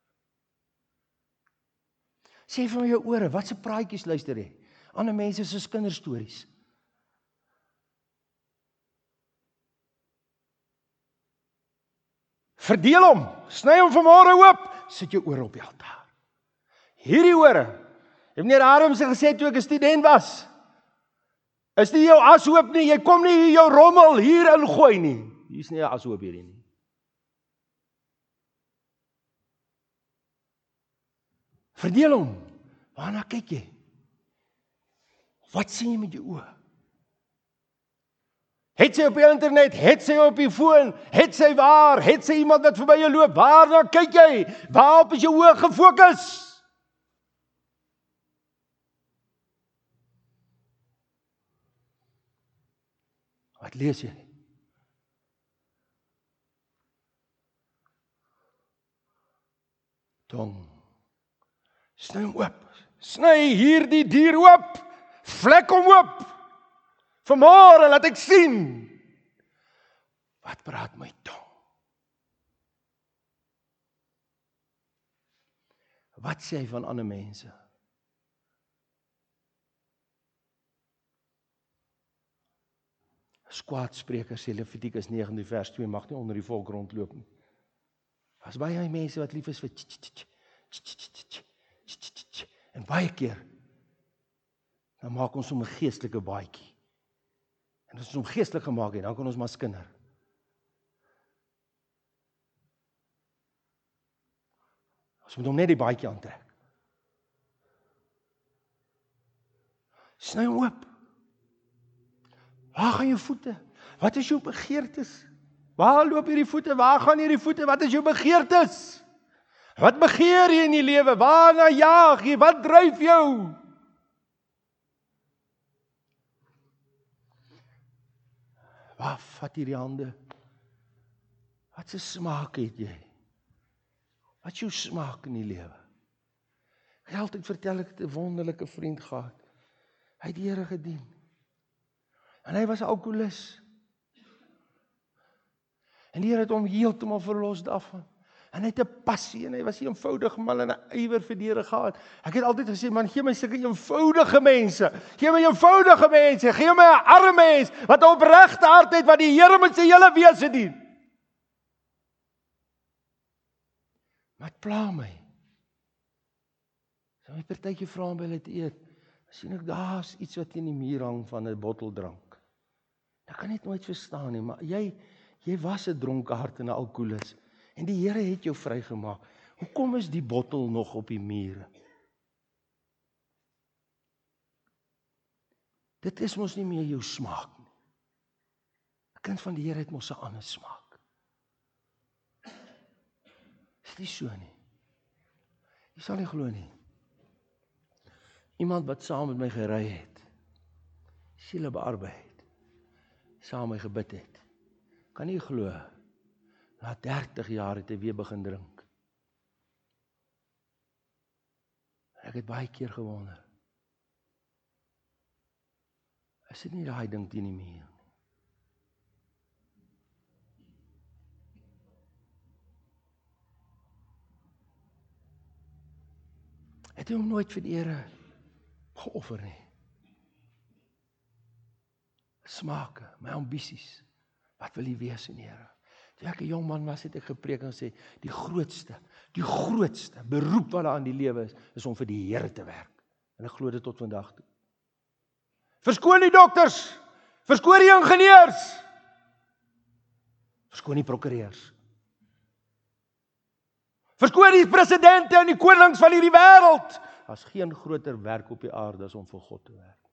[SPEAKER 1] Sê vir my jou ore, wat se praatjies luister jy? Ander mense se kinderstories. Verdeel hom, sny hom vanmôre oop, sit jou ore op die altaar. Hierdie ore, het meneer Adams gesê toe ek 'n student was, is nie jou ashoop nie, jy kom nie hier jou rommel hier ingooi nie. Hier is nie 'n ashoop hierdie nie. Verdeel hom, waarna kyk jy? Wat sien jy met jou oë? Het sy op die internet, het sy op die foon, het sy waar, het sy iemand wat verby jou loop, waarna kyk jy? Waarop is jou oog gefokus? Wat lees jy? Tong. Sny hom oop. Sny hierdie dier oop. Vlek hom oop. Vanmôre laat ek sien. Wat praat my tong? Wat sê hy van ander mense? Kwaadspreker sê Levitikus negentien vers twee mag nie onder die volk rondloop nie. As baie mense wat lief is vir tch, tch, tch, tch, tch, tch, tch, tch, en baie keer dan maak ons hom 'n geestelike baadjie. En as ons hom geestelik gemaak het, dan kan ons maar skinder. Ons moet hom net die baadjie aantrek. Sny hom oop. Waar gaan jou voete? Wat is jou begeertes? Waar loop hierdie voete? Waar gaan hierdie voete? Wat is jou begeertes? Wat begeer jy in die lewe? Waarna jaag jy? Wat dryf jou? Waar vat hierdie hande? Wat se smaak het jy? Wat is jou smaak in die lewe? Ek het altyd vertel ek het 'n wonderlike vriend gehad. Hy het die Here gedien. En hy was 'n alkoholist. En die Here het hom heeltemal verlos daarvan. En hy het 'n passie en hy was 'n eenvoudige man en 'n ywer vir die Here gehad. Ek het altyd gesê, man, gee my sulke eenvoudige mense. Gee my eenvoudige mense. Gee my 'n arme mens wat 'n opregte hart het wat die Here met sy hele wese dien. Maar dit pla my. So my partytjie vra om by hulle te eet. Sien ek daar's iets wat in die muur hang van 'n bottel drank. Ek kan dit nooit verstaan nie, maar jy jy was 'n dronkaard en 'n alkoholist en die Here het jou vrygemaak. Hoekom is die bottel nog op die muur? Dit is mos nie meer jou smaak nie. 'n Kind van die Here het mos 'n ander smaak. Is nie so nie. Jy sal nie glo nie. Iemand wat saam met my gery het, siele bearbei het, saam met my gebid het, kan nie glo, na dertig jaar het hy weer begin drink. Ek het baie keer gewonder, is dit nie daai ding teen die muur nie? Het hy hom nooit vir die Here geoffer nie. Smake, my ambisies, wat wil jy wees in die Here? Toe ek 'n jong man was, het ek gepreek en sê, die grootste, die grootste beroep wat daar in die lewe is, is om vir die Here te werk. En ek glo dit tot vandag toe. Verskoon die dokters, verskoon die ingenieurs, verskoon die prokureurs, verskoon die presidente en die konings van hierdie wêreld. Daar's geen groter werk op die aarde as om vir God te werk.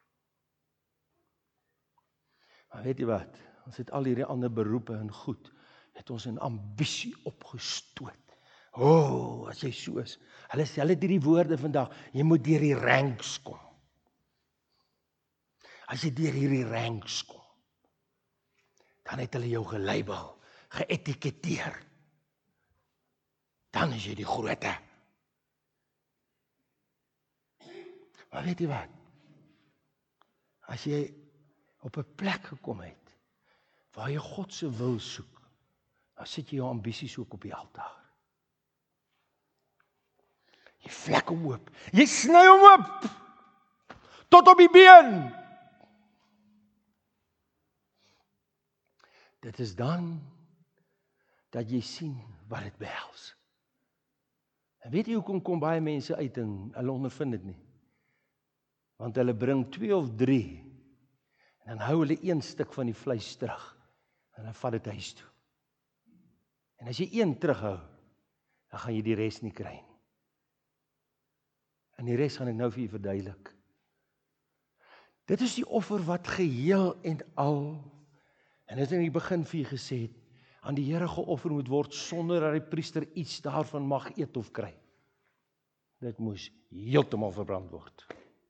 [SPEAKER 1] Maar weet jy wat? Ons het al hierdie ander beroepe en goed, het ons in ambisie opgestoot. O, oh, as jy so is. Hulle sê, hulle het hierdie woorde vandag, jy moet deur die ranks kom. As jy deur hierdie ranks kom, dan het hulle jou gelabel, geetiketeer. Dan is jy die groote. Maar weet jy wat? As jy op 'n plek gekom het, waar jy God se wil soek, dan sit jy jou ambisies ook op die altaar. Jy vlek hom oop, jy sny hom oop, tot op die been. Dit is dan, dat jy sien wat dit behels. En weet jy hoekom kom baie mense uit en hulle ondervind dit nie? Want hulle bring twee of drie, en dan hou hulle een stuk van die vleis terug, en dan vat dit huis toe. En as jy een terughou, dan gaan jy die res nie kry nie. En die res gaan ek nou vir jy verduidelik. Dit is die offer wat geheel en al En as in die begin vir julle gesê het, aan die Here geoffer moet word sonder dat die priester iets daarvan mag eet of kry. Dit moes heeltemal verbrand word.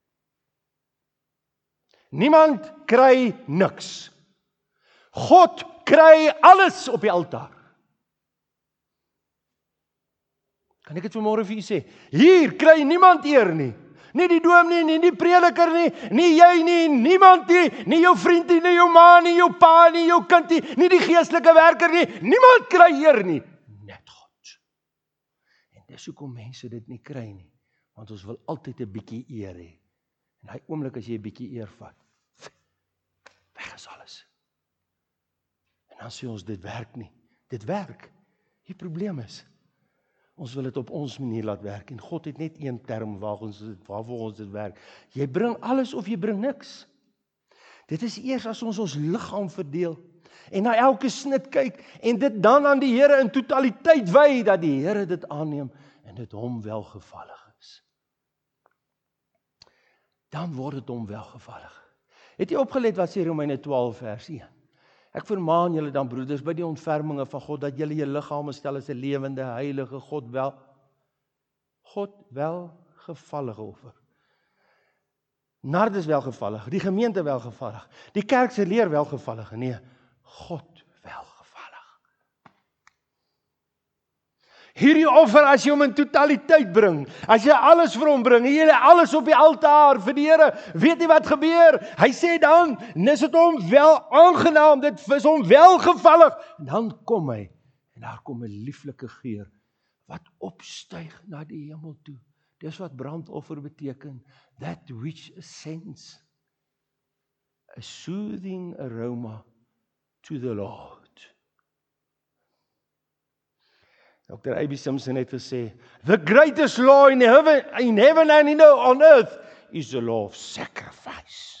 [SPEAKER 1] Niemand kry niks. God kry alles op die altaar. Kan ek dit vanmôre vir u sê? Hier kry niemand eer nie. Nie die dominee nie, nie die prediker nie, nie jy nie, niemand nie, nie jou vriend nie, nie jou ma nie, jou pa nie, jou kind nie, nie die geestelike werker nie, niemand kry eer nie, net God. En dis hoekom mense dit nie kry nie, want ons wil altyd 'n bietjie eer hê. En daai oomblik as jy 'n bietjie eer vat, weg is alles. En dan sê ons dit werk nie. Dit werk. Die probleem is, ons wil dit op ons manier laat werk, en God het net een term waar ons, waarvoor ons dit werk. Jy bring alles of jy bring niks. Dit is eers as ons ons liggaam verdeel, en na elke snit kyk, en dit dan aan die Here in totaliteit wy, dat die Here dit aanneem, en dit hom welgevallig is. Dan word dit hom welgevallig. Het jy opgelet wat sê Romeine twaalf vers een? Ek vermaan julle dan broeders by die ontferminge van God, dat julle julle liggame stel as 'n lewende, heilige, God wel, God welgevallige offer. Nardes welgevallig, die gemeente welgevallig, die kerk se leer welgevallig, nee, God welgevallig. Hierdie offer, as jy hom in totaliteit bring, as jy alles vir hom bring, jy alles op die altaar vir die Here, weet jy wat gebeur? Hy sê dan, is dit hom wel aangenaam, dit is hom welgevallig, en dan kom hy, en daar kom 'n lieflike geur, wat opstyg na die hemel toe. Dis wat brandoffer beteken, that which ascends, a soothing aroma to the Lord. Dokter A B Simpson het gesê, the greatest law in heaven, in heaven and in on earth is the law of sacrifice.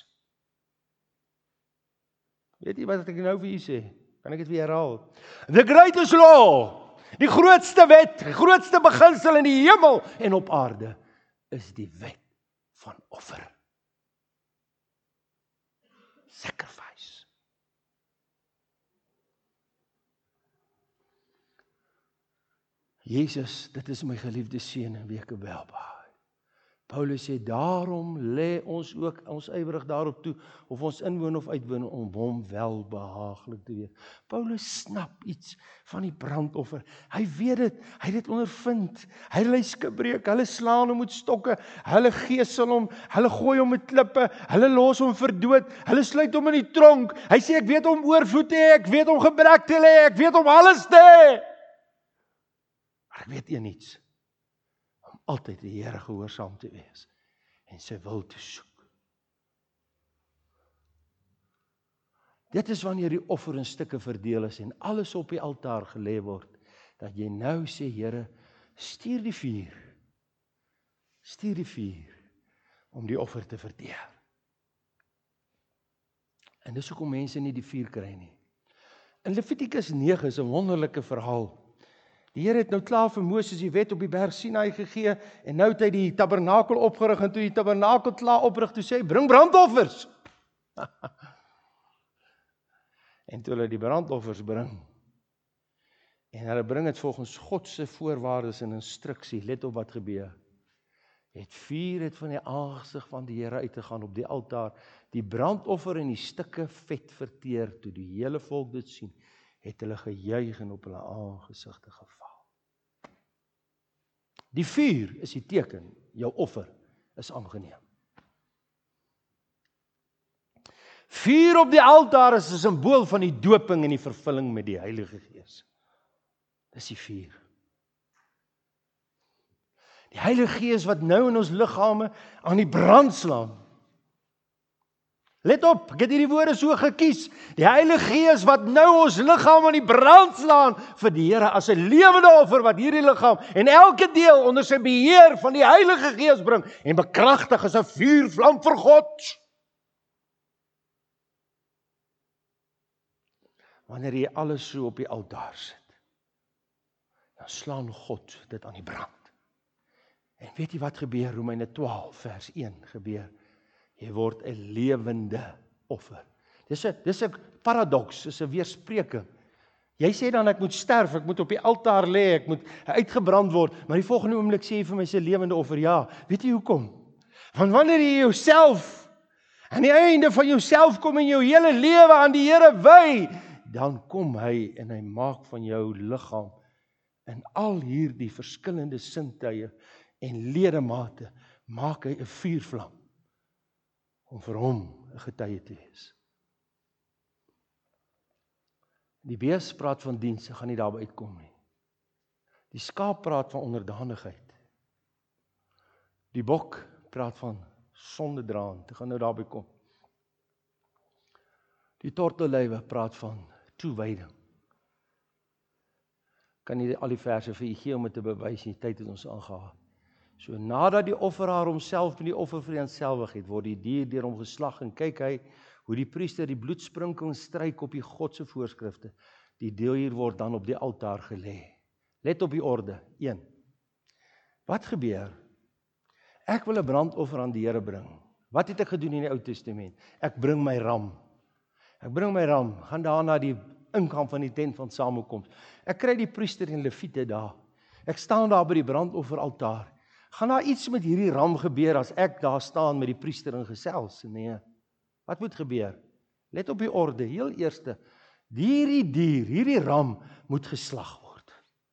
[SPEAKER 1] Weet jy wat ek nou vir u sê? Kan ek dit weer herhaal? The greatest law, die grootste wet, die grootste beginsel in die hemel en op aarde, is die wet van offer. Sacrifice. Jesus, dit is my geliefde seun en wie ek welbehaag. Paulus sê, daarom lê ons ook ons ywerig daarop toe, of ons inwoon of uitwoon, om hom welbehaaglik te wees. Paulus snap iets van die brandoffer. Hy weet dit, hy het dit ondervind. Hy lei skipbreek, hulle slaan hom met stokke, hulle gesel hom, hulle gooi hom met klippe, hulle los hom vir dood, hulle sluit hom in die tronk. Hy sê, ek weet om oorvloed te hê, ek weet om gebrek te hê, ek weet om alles te hê. Maar ek weet een iets, om altyd die Here gehoorsaam te wees, en sy wil te soek. Dit is wanneer die offer in stukke verdeel is, en alles op die altaar gelê word, dat jy nou sê, Here, stuur die vuur, stuur die vuur, om die offer te verdeel. En dis hoekom mense nie die vuur kry nie. In Levitikus nege is 'n wonderlike verhaal. Die Here het nou klaar vir Moses die wet op die berg Sinai gegee, en nou het hy die tabernakel opgerig, en toe die tabernakel klaar oprig, toe sê hy, bring brandoffers. En toe hulle die brandoffers bring, en hulle bring het volgens God se voorwaardes en instruksie, let op wat gebeur. Het vuur het van die aangesig van die Here uitgegaan op die altaar, die brandoffer en die stukke vet verteer, toe die hele volk dit sien, het hulle gejuig en op hulle aangesigte geval. Die vuur is die teken, jou offer is aangeneem. Vuur op die altaar is 'n simbool van die doping en die vervulling met die Heilige Gees. Dis die vuur. Die Heilige Gees wat nou in ons liggame aan die brand slaan. Let op, ek het hierdie woorde so gekies. Die Heilige Gees wat nou ons liggaam aan die brand slaan vir die Here as 'n lewende offer wat hierdie liggaam en elke deel onder sy beheer van die Heilige Gees bring en bekragtig as 'n vuurvlam vir God. Wanneer jy alles so op die altaar sit, dan slaan God dit aan die brand. En weet jy wat gebeur? Romeine twaalf vers een gebeur. Jy word 'n lewende offer. Dis 'n dis 'n paradoks, dis 'n weerspreking. Jy sê dan ek moet sterf, ek moet op die altaar lê, ek moet uitgebrand word, maar die volgende oomblik sê jy vir my se lewende offer. Ja, weet jy hoekom? Want wanneer jy jouself aan die einde van jouself kom en jou hele lewe aan die Here wy, dan kom hy en hy maak van jou liggaam in al hierdie verskillende sintuie en ledemate, maak hy 'n vuurvlam om vir hom 'n getuie te wees. Die bees praat van diens, ek gaan nie daarby uitkom nie. Die skaap praat van onderdanigheid. Die bok praat van sondedraan, ek gaan nou daarby kom. Die tortelduwe praat van toewyding. Kan nie al die verse vir u gee om dit te bewys nie, tyd het ons aangehaal. So nadat die offeraar homself met die offervreemdselwigheid word die dier deur hom geslag en kyk hy hoe die priester die bloedsprinkel stryk op die God se voorskrifte. Die dier word dan op die altaar gelê. Let op die orde. een. Wat gebeur? Ek wil 'n brandoffer aan die Here bring. Wat het ek gedoen in die Ou Testament? Ek bring my ram. Ek bring my ram, gaan daar na die ingang van die tent van samekoms. Ek kry die priester en leviete daar. Ek staan daar by die brandofferaltaar. Gaan daar iets met hierdie ram gebeur as ek daar staan met die priester en gesels? Nee. Wat moet gebeur? Let op die orde, heel eerste. Hierdie dier, hierdie ram moet geslag word.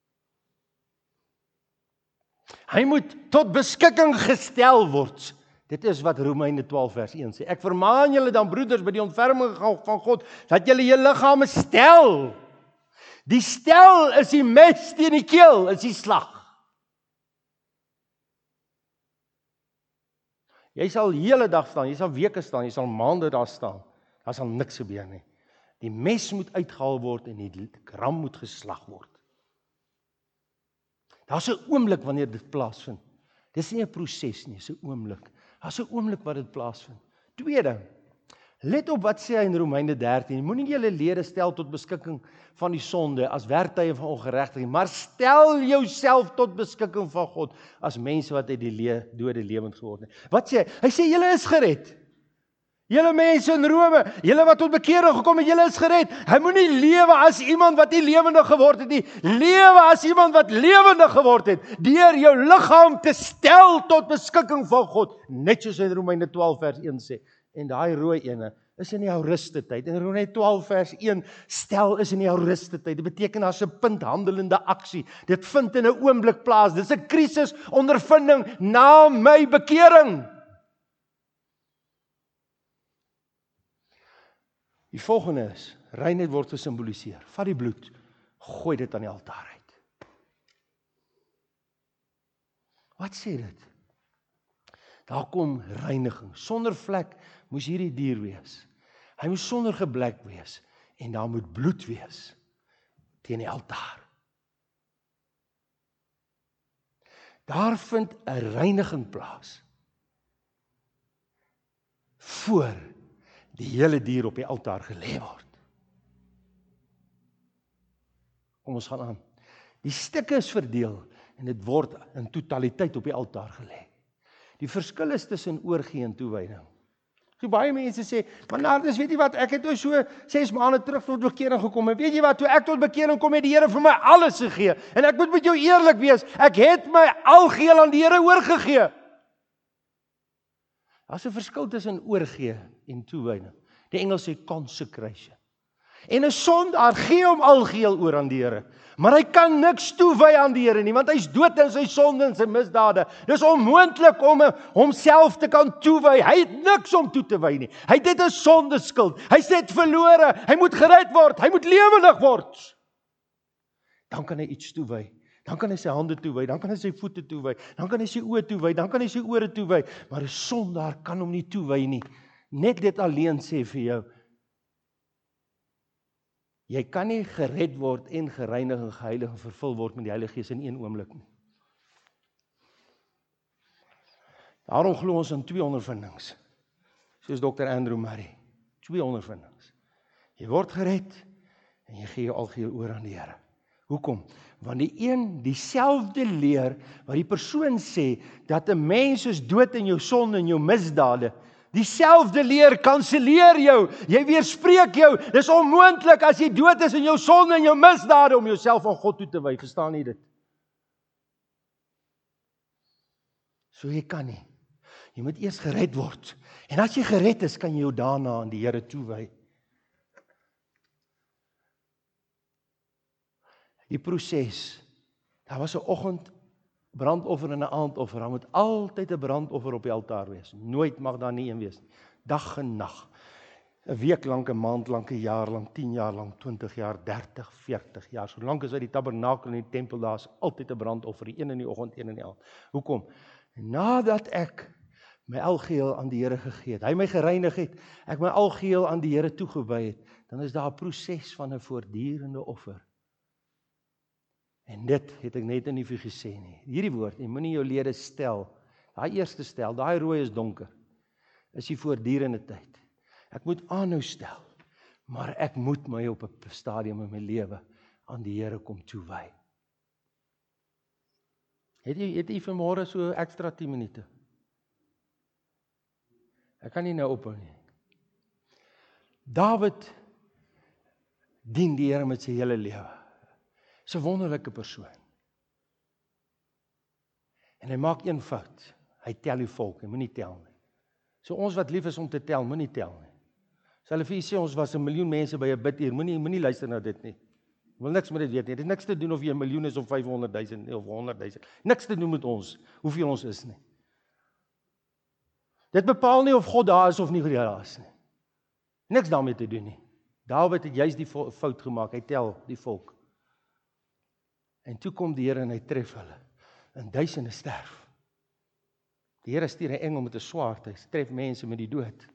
[SPEAKER 1] Hy moet tot beskikking gestel word. Dit is wat Romeine twaalf vers een sê. Ek vermaan julle dan broeders by die ontferming van God, dat julle julle liggame stel. Die stel is die mes teen die keel, is die slag. Jy sal hele dag staan, jy sal weke staan, jy sal maande daar staan. Daar sal niks gebeur nie. Die mes moet uitgehaal word en die ram moet geslag word. Daar's 'n oomblik wanneer dit plaasvind. Dis nie 'n proses nie, dis 'n oomblik. Daar's 'n oomblik wat dit plaasvind. Tweede, let op wat sê hy in Romeine dertien. Moenie julle lede stel tot beskikking van die sonde as werktuie van ongeregtigheid, maar stel jouself tot beskikking van God as mense wat uit die le dode lewend geword het. Wat sê hy? Hy sê julle is gered. Julle mense in Rome, julle wat tot bekering gekom het, julle is gered. Hy moenie lewe as iemand wat nie lewendig geword het nie. Lewe as iemand wat lewendig geword het, deur jou liggaam te stel tot beskikking van God, net soos in Romeine twaalf vers een sê. En daai rooi ene is in die Auriste tyd. En Romeine twaalf vers een stel is in die Auriste tyd. Dit beteken daar's 'n punthandelende aksie. Dit vind in 'n oomblik plaas. Dis 'n krisis ondervinding na my bekering. Die volgende is, reinheid word gesimboliseer. Vat die bloed, gooi dit aan die altaar uit. Wat sê dit? Daar kom reiniging. Sonder vlek moes hierdie dier wees. Hy moes sonder geblek wees. En daar moet bloed wees teen die altaar. Daar vind 'n reiniging plaas. Voor die hele dier op die altaar gelê word. Kom ons gaan aan. Die stukke is verdeel en dit word in totaliteit op die altaar gelê. Die verskil is tussen oorgee en toewyding. So baie mense sê, maar Nardus, weet jy wat, ek het nou so ses maande terug tot bekering gekom, en weet jy wat, toe ek tot bekering kom, het die Here vir my alles gegee, en ek moet met jou eerlik wees, ek het my algeheel aan die Here oorgegee. Daar's 'n verskil tussen oorgee en toewyding. Die Engels sê consecration. En 'n sondaar gee hom algeheel oor aan die Here, maar hy kan niks toewy aan die Here nie, want hy's dood in sy sonde en sy misdade. Dis onmoontlik om homself te kan toewy. Hy het niks om toe te wy nie. Hy het 'n sondeskuld. Hy's net verlore. Hy moet gered word. Hy moet lewendig word. Dan kan hy iets toewy. Dan kan hy sy hande toewy, dan kan hy sy voete toewy, dan kan hy sy oë toewy, dan kan hy sy ore toewy, maar 'n sondaar kan hom nie toewy nie. Net dit alleen sê vir jou, jy kan nie gered word en gereinig en geheilig en vervul word met die Heilige Gees in een oomblik nie. Daarom glo ons in twee ondervindings, soos dokter Andrew Murray. Twee ondervindings. Jy word gered en jy gee jou algeheel oor aan die Here. Hoekom? Want die een, dieselfde leer, wat die persoon sê, dat 'n mens is dood in jou sonde en jou misdade, Dieselfde leer kanselleer jou. Jy weerspreek jou. Dis onmoontlik as jy dood is in jou sonde en jou misdade om jouself aan God toe te wy. Verstaan jy dit? So jy kan nie. Jy moet eers gered word. En as jy gered is, kan jy jou daarna aan die Here toewy. Die proses. Daar was 'n oggend brandoffer en 'n aandoffer. Daar moet altyd 'n brandoffer op die altaar wees. Nooit mag daar nie een wees nie. Dag en nag. 'n week lank, 'n maand lank, 'n jaar lank, tien jaar lank, twintig jaar, dertig, veertig jaar. Solank as uit die tabernakel en die tempel daar is altyd 'n brandoffer, een in die oggend, een in die aand. Hoekom? Nadat ek my algeheel aan die Here gegee het, hy my gereinig het, ek my algeheel aan die Here toegewy het, dan is daar 'n proses van 'n voortdurende offer. En dit het ek net nie vir gesê nie. Hierdie woord, jy moenie jou lede stel. Daai eerste stel, daai rooi is donker. Is die voortdurende tyd. Ek moet aanhou stel, maar ek moet my op 'n stadium in my lewe aan die Here kom toewy. Het jy het jy vanmôre so ekstra tien minute? Ek kan nie nou ophou nie. Dawid dien die Here met sy hele lewe. Is 'n wonderlike persoon. En hy maak een fout. Hy tel die volk, hy moenie tel nie. So ons wat lief is om te tel, moenie tel nie. So hulle vir u sê ons was 'n miljoen mense by 'n biduur, moenie moenie luister na dit nie. Ek wil niks met dit weet nie. Dit het niks te doen of jy 'n miljoen is of vyfhonderdduisend of honderdduisend. Niks te doen met ons, hoeveel ons is nie. Dit bepaal nie of God daar is of nie daar is nie. Niks daarmee te doen nie. Dawid het juist die fout gemaak, hy tel die volk. En toe kom die Here en hy tref hulle. En duisende sterf. Die Here stuur 'n engel met 'n swaard, hy tref mense met die dood.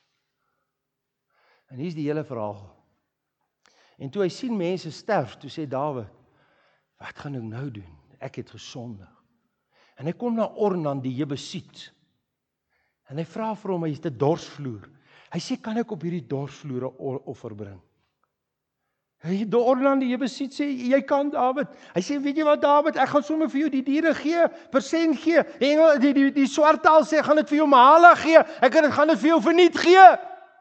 [SPEAKER 1] En hier is die hele verhaal. En toe hy sien mense sterf, toe sê Dawid, wat gaan ek nou doen? Ek het gesondig. En hy kom na Ornan die Jebusiet. En hy vra vir hom, hy het 'n dorsvloer. Hy sê, kan ek op hierdie dorsvloer 'n offer bring? Hy die Ornan die Jebusiet sê, jy kan Dawid. Hy sê, weet jy wat Dawid, ek gaan sommer vir jou die diere gee, persent gee. Die engel, die die, die swart taal sê, gaan dit vir jou mahala gee. Ek gaan dit vir jou verniet gee.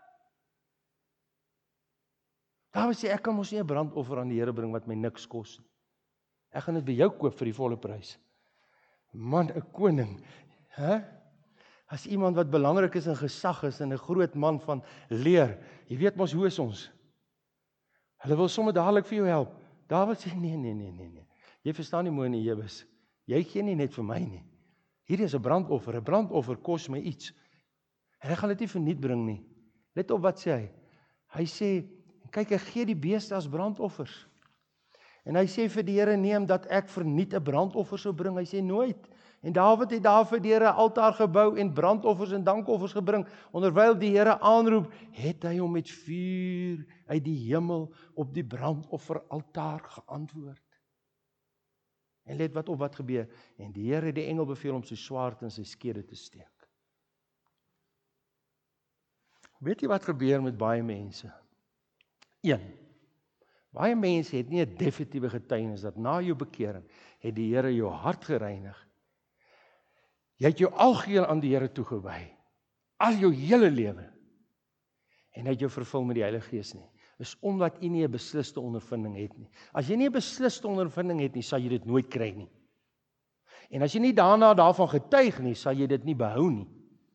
[SPEAKER 1] Dawid sê, ek kan mos nie 'n brandoffer aan die Here bring wat my niks kos nie. Ek gaan dit by jou koop vir die volle prys. Man, 'n koning, hè? As iemand wat belangrik is en gesag is en 'n groot man van leer. Jy weet mos hoe is ons? Hulle wil sommer dadelik vir jou help. Dawid sê, nee, nee, nee, nee, nee. Jy verstaan nie mooi nie, Jebus. Jy gee nie net vir my nie. Hierdie is 'n brandoffer. 'n Brandoffer kos my iets. En hy gaan dit nie verniet bring nie. Let op wat sê hy. Hy sê, kyk, ek gee die beeste as brandoffers. En hy sê vir die Here, neem dat ek verniet 'n brandoffer sou bring. Hy sê nooit. En Dawid het daar vir die Here 'n altaar gebou en brandoffers en dankoffers gebring. Onderwyl die Here aanroep, het hy hom met vuur uit die hemel op die brandofferaltaar geantwoord. En let wat op wat gebeur. En die Here het die engel beveel om sy swaard in sy skede te steek. Weet jy wat gebeur met baie mense? Een. Baie mense het nie 'n definitiewe getuienis dat na jou bekering het die Here jou hart gereinig. Jy het jou algeheel aan die Here toegewy. Al jou hele lewe. En hy het jou vervul met die Heilige Gees nie. Is omdat jy nie 'n besliste ondervinding het nie. As jy nie 'n besliste ondervinding het nie, sal jy dit nooit kry nie. En as jy nie daarna daarvan getuig nie, sal jy dit nie behou nie.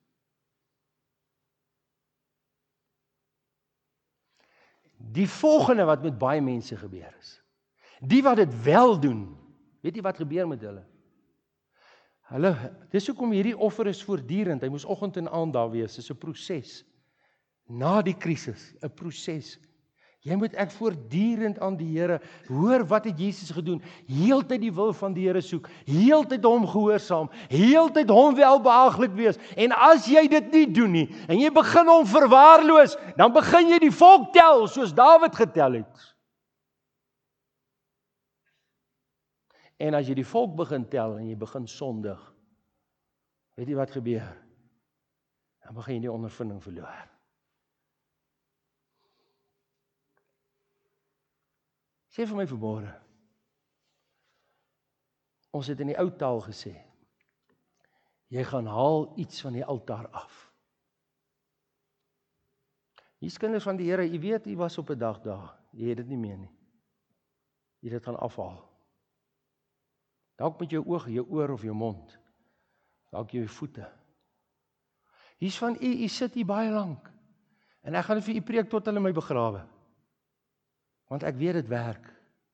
[SPEAKER 1] Die volgende wat met baie mense gebeur is. Die wat dit wel doen, weet jy wat gebeur met hulle? Hulle, dis hoekom hierdie offer is voortdurend, hy moes oggend en aand daar wees, dis 'n proses. Na die krisis, 'n proses. Jy moet ek voortdurend aan die Here, hoor wat het Jesus gedoen, heeltyd die wil van die Here soek, heeltyd hom gehoorsaam, heeltyd hom welbehaaglik wees, en as jy dit nie doen nie, en jy begin hom verwaarloos, dan begin jy die volk tel, soos Dawid getel het. En as jy die volk begin tel, en jy begin sondig, weet jy wat gebeur? Dan begin jy die ondervinding verloor. Sê vir my vanmôre, ons het in die ou taal gesê, jy gaan haal iets van die altaar af. Hier's kinders van die Here, jy weet, jy was op 'n dag daar, jy het dit nie meer nie. Jy het dit gaan afhaal. Dalk met jou oog, jou oor of jou mond. Dalk jou voete. Hier's van u, u sit hier baie lank. En ek gaan vir u preek tot hulle my begrawe. Want ek weet dit werk.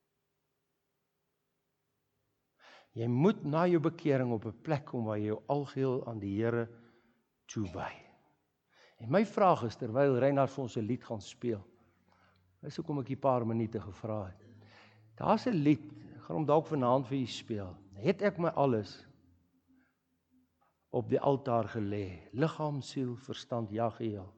[SPEAKER 1] Jy moet na jou bekering op 'n plek kom waar jy jou algeheel aan die Here toewy. En my vraag is, terwyl Reinhard vir ons 'n lied gaan speel, dis hoekom ek 'n paar minute gevra het. Daar's 'n lied, ek gaan hom dalk vanaand vir u speel. Het ek my alles op die altaar gelê, liggaam, siel, verstand, ja geheel.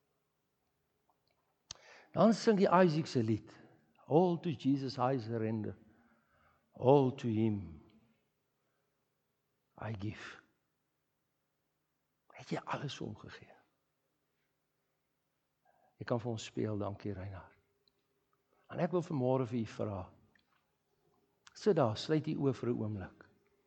[SPEAKER 1] Dan sing die Isaac se lied, all to Jesus I surrender, all to him I give. Het jy alles omgegee? Jy kan vir ons speel, dankie Reinhard. En ek wil vanmôre vir u vra, sit daar, sluit die oë vir 'n oomblik.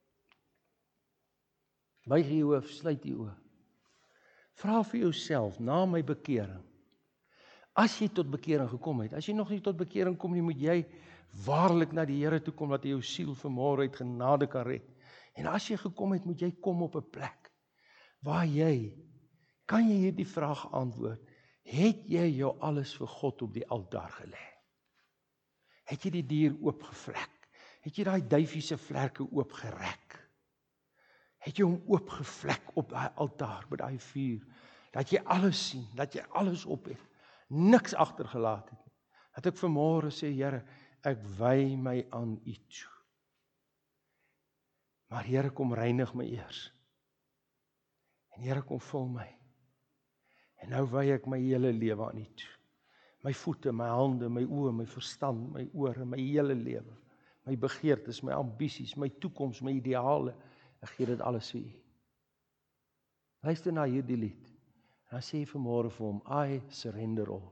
[SPEAKER 1] Buig die hoof, sluit die oë. Vra vir jouself, na my bekering, as jy tot bekering gekom het, as jy nog nie tot bekering kom nie, moet jy waarlik na die Here toe kom, dat hy jou siel vanmôre uit genade kan red. En as jy gekom het, moet jy kom op 'n plek, waar jy, kan jy hierdie vraag antwoord, het jy jou alles vir God op die altaar gelê? Het jy die dier oopgevlek? Het jy daai duifie se vlerke oopgerek? Het jy hom oopgevlek op daai altaar, by daai vuur, dat jy alles sien, dat jy alles op het, niks agtergelaat het, dat ek vanmôre sê, Here, ek wy my aan U toe. Maar Here, kom reinig my eers. En Here, kom vul my. En nou wy ek my hele lewe aan U toe. My voete, my hande, my oë, my verstand, my ore, my hele lewe. My begeertes, my ambisies, my toekoms, my ideale. Ek gee dit alles vir U. Luister na hierdie lied. En dan sê jy vanmôre vir hom, I surrender all.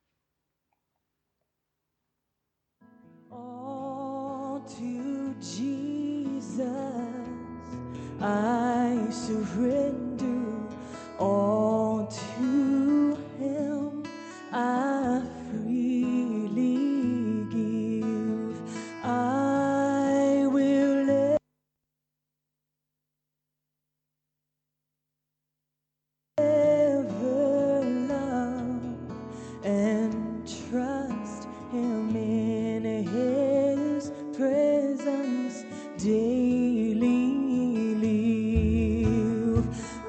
[SPEAKER 3] All to Jesus, I surrender. All to Him, I freely give. I will ever love and trust Him in His presence daily live.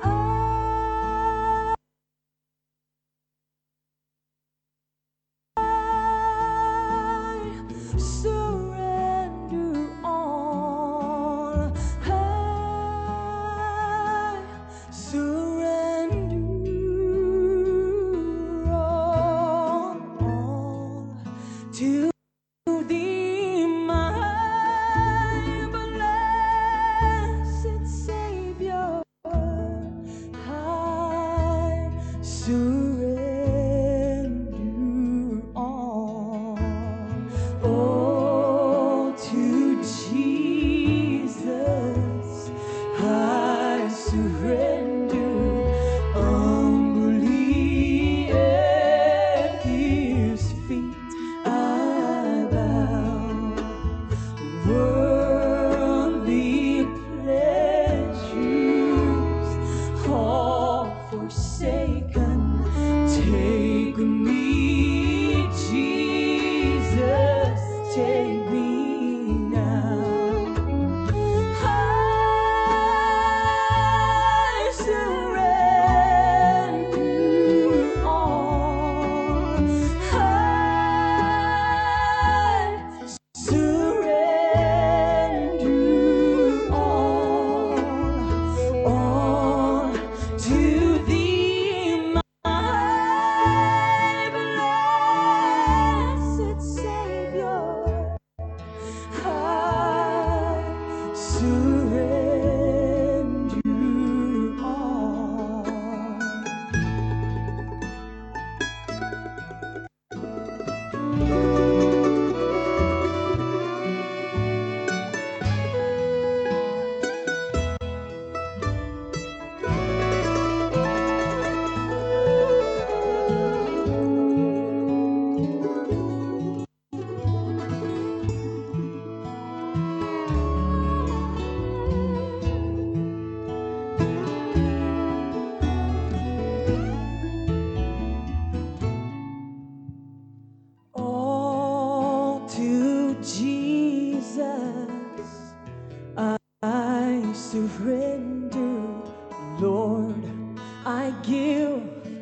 [SPEAKER 3] surrender, Lord, I give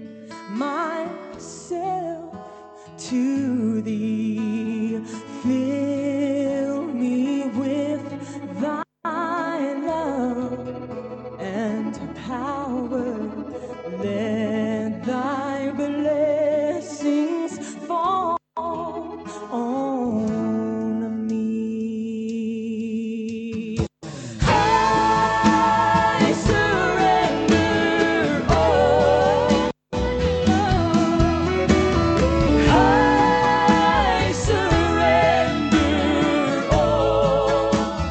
[SPEAKER 3] myself to thee. Fill me with thy love and power. Let thy blessings fall on me. I surrender all. I surrender all.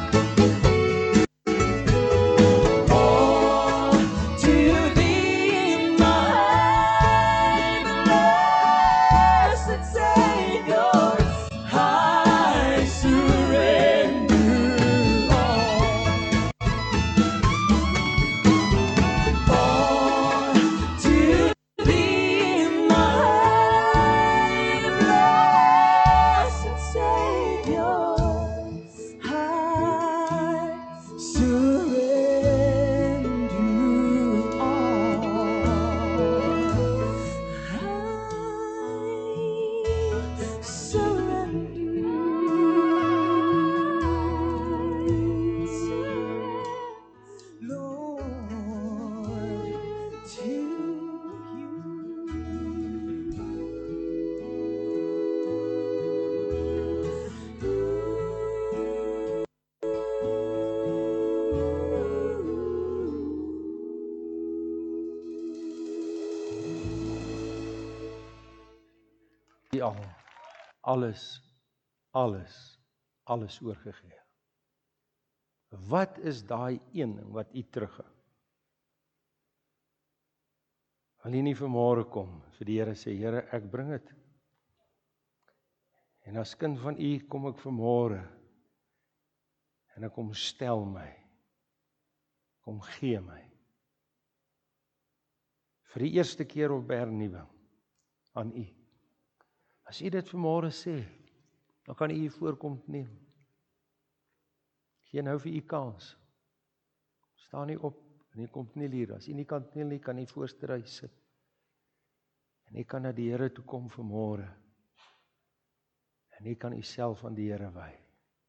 [SPEAKER 3] All to thee, my blessed Savior. I surrender all. All to thee, my blessed Savior. I surrender all. I surrender, Lord, to
[SPEAKER 1] Die al, alles, alles, alles oorgegee. Wat is daai een ding wat u terughou? Wil jy nie vanmôre kom vir die Here sê, Here, ek bring dit. En as kind van u kom ek vanmôre en ek kom stel my, kom gee my. Vir die eerste keer op hernuwing aan u. As u dit vanmôre sê, dan kan u u voorkom neem. Gee nou vir u kans. Staan nie op en u kom kniel hier. As u nie kan kniel nie, kan u voorste ry sit. En u kan na die Here toe kom vanmôre. En u kan u self aan die Here wy.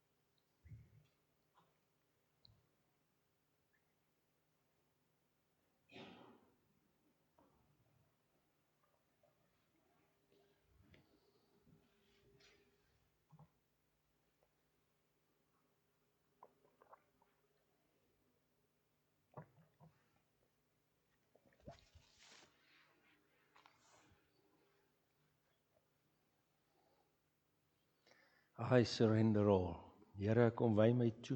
[SPEAKER 1] I surrender all. Here, kom wy my toe.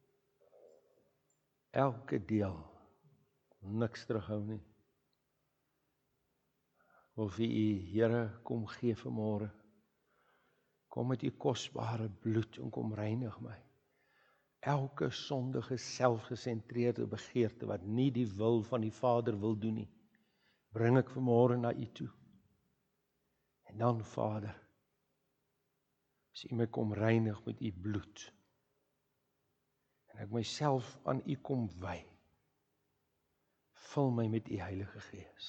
[SPEAKER 1] Elke deel, niks terughou nie. Wil vir u, Here, kom gee vanmôre. Kom met u kosbare bloed en kom reinig my. Elke sondige, selfgesentreerde begeerte wat nie die wil van die Vader wil doen nie, bring ek vanmôre na u toe. En dan, Vader, as u my kom reinig met u bloed, en ek myself aan u kom wy, vul my met u Heilige Gees.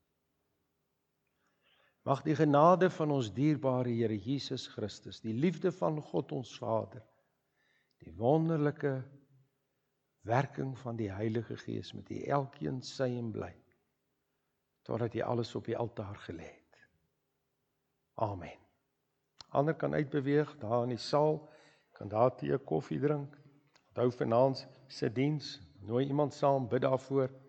[SPEAKER 1] Mag die genade van ons dierbare Here Jesus Christus, die liefde van God ons Vader, die wonderlike werking van die Heilige Gees met u elkeen sy en bly, totdat jy alles op die altaar gelê het. Amen. Ander kan uitbeweeg, daar in die saal, kan daar tee, koffie drink. Onthou vanaand se diens, nooi iemand saam, bid daarvoor.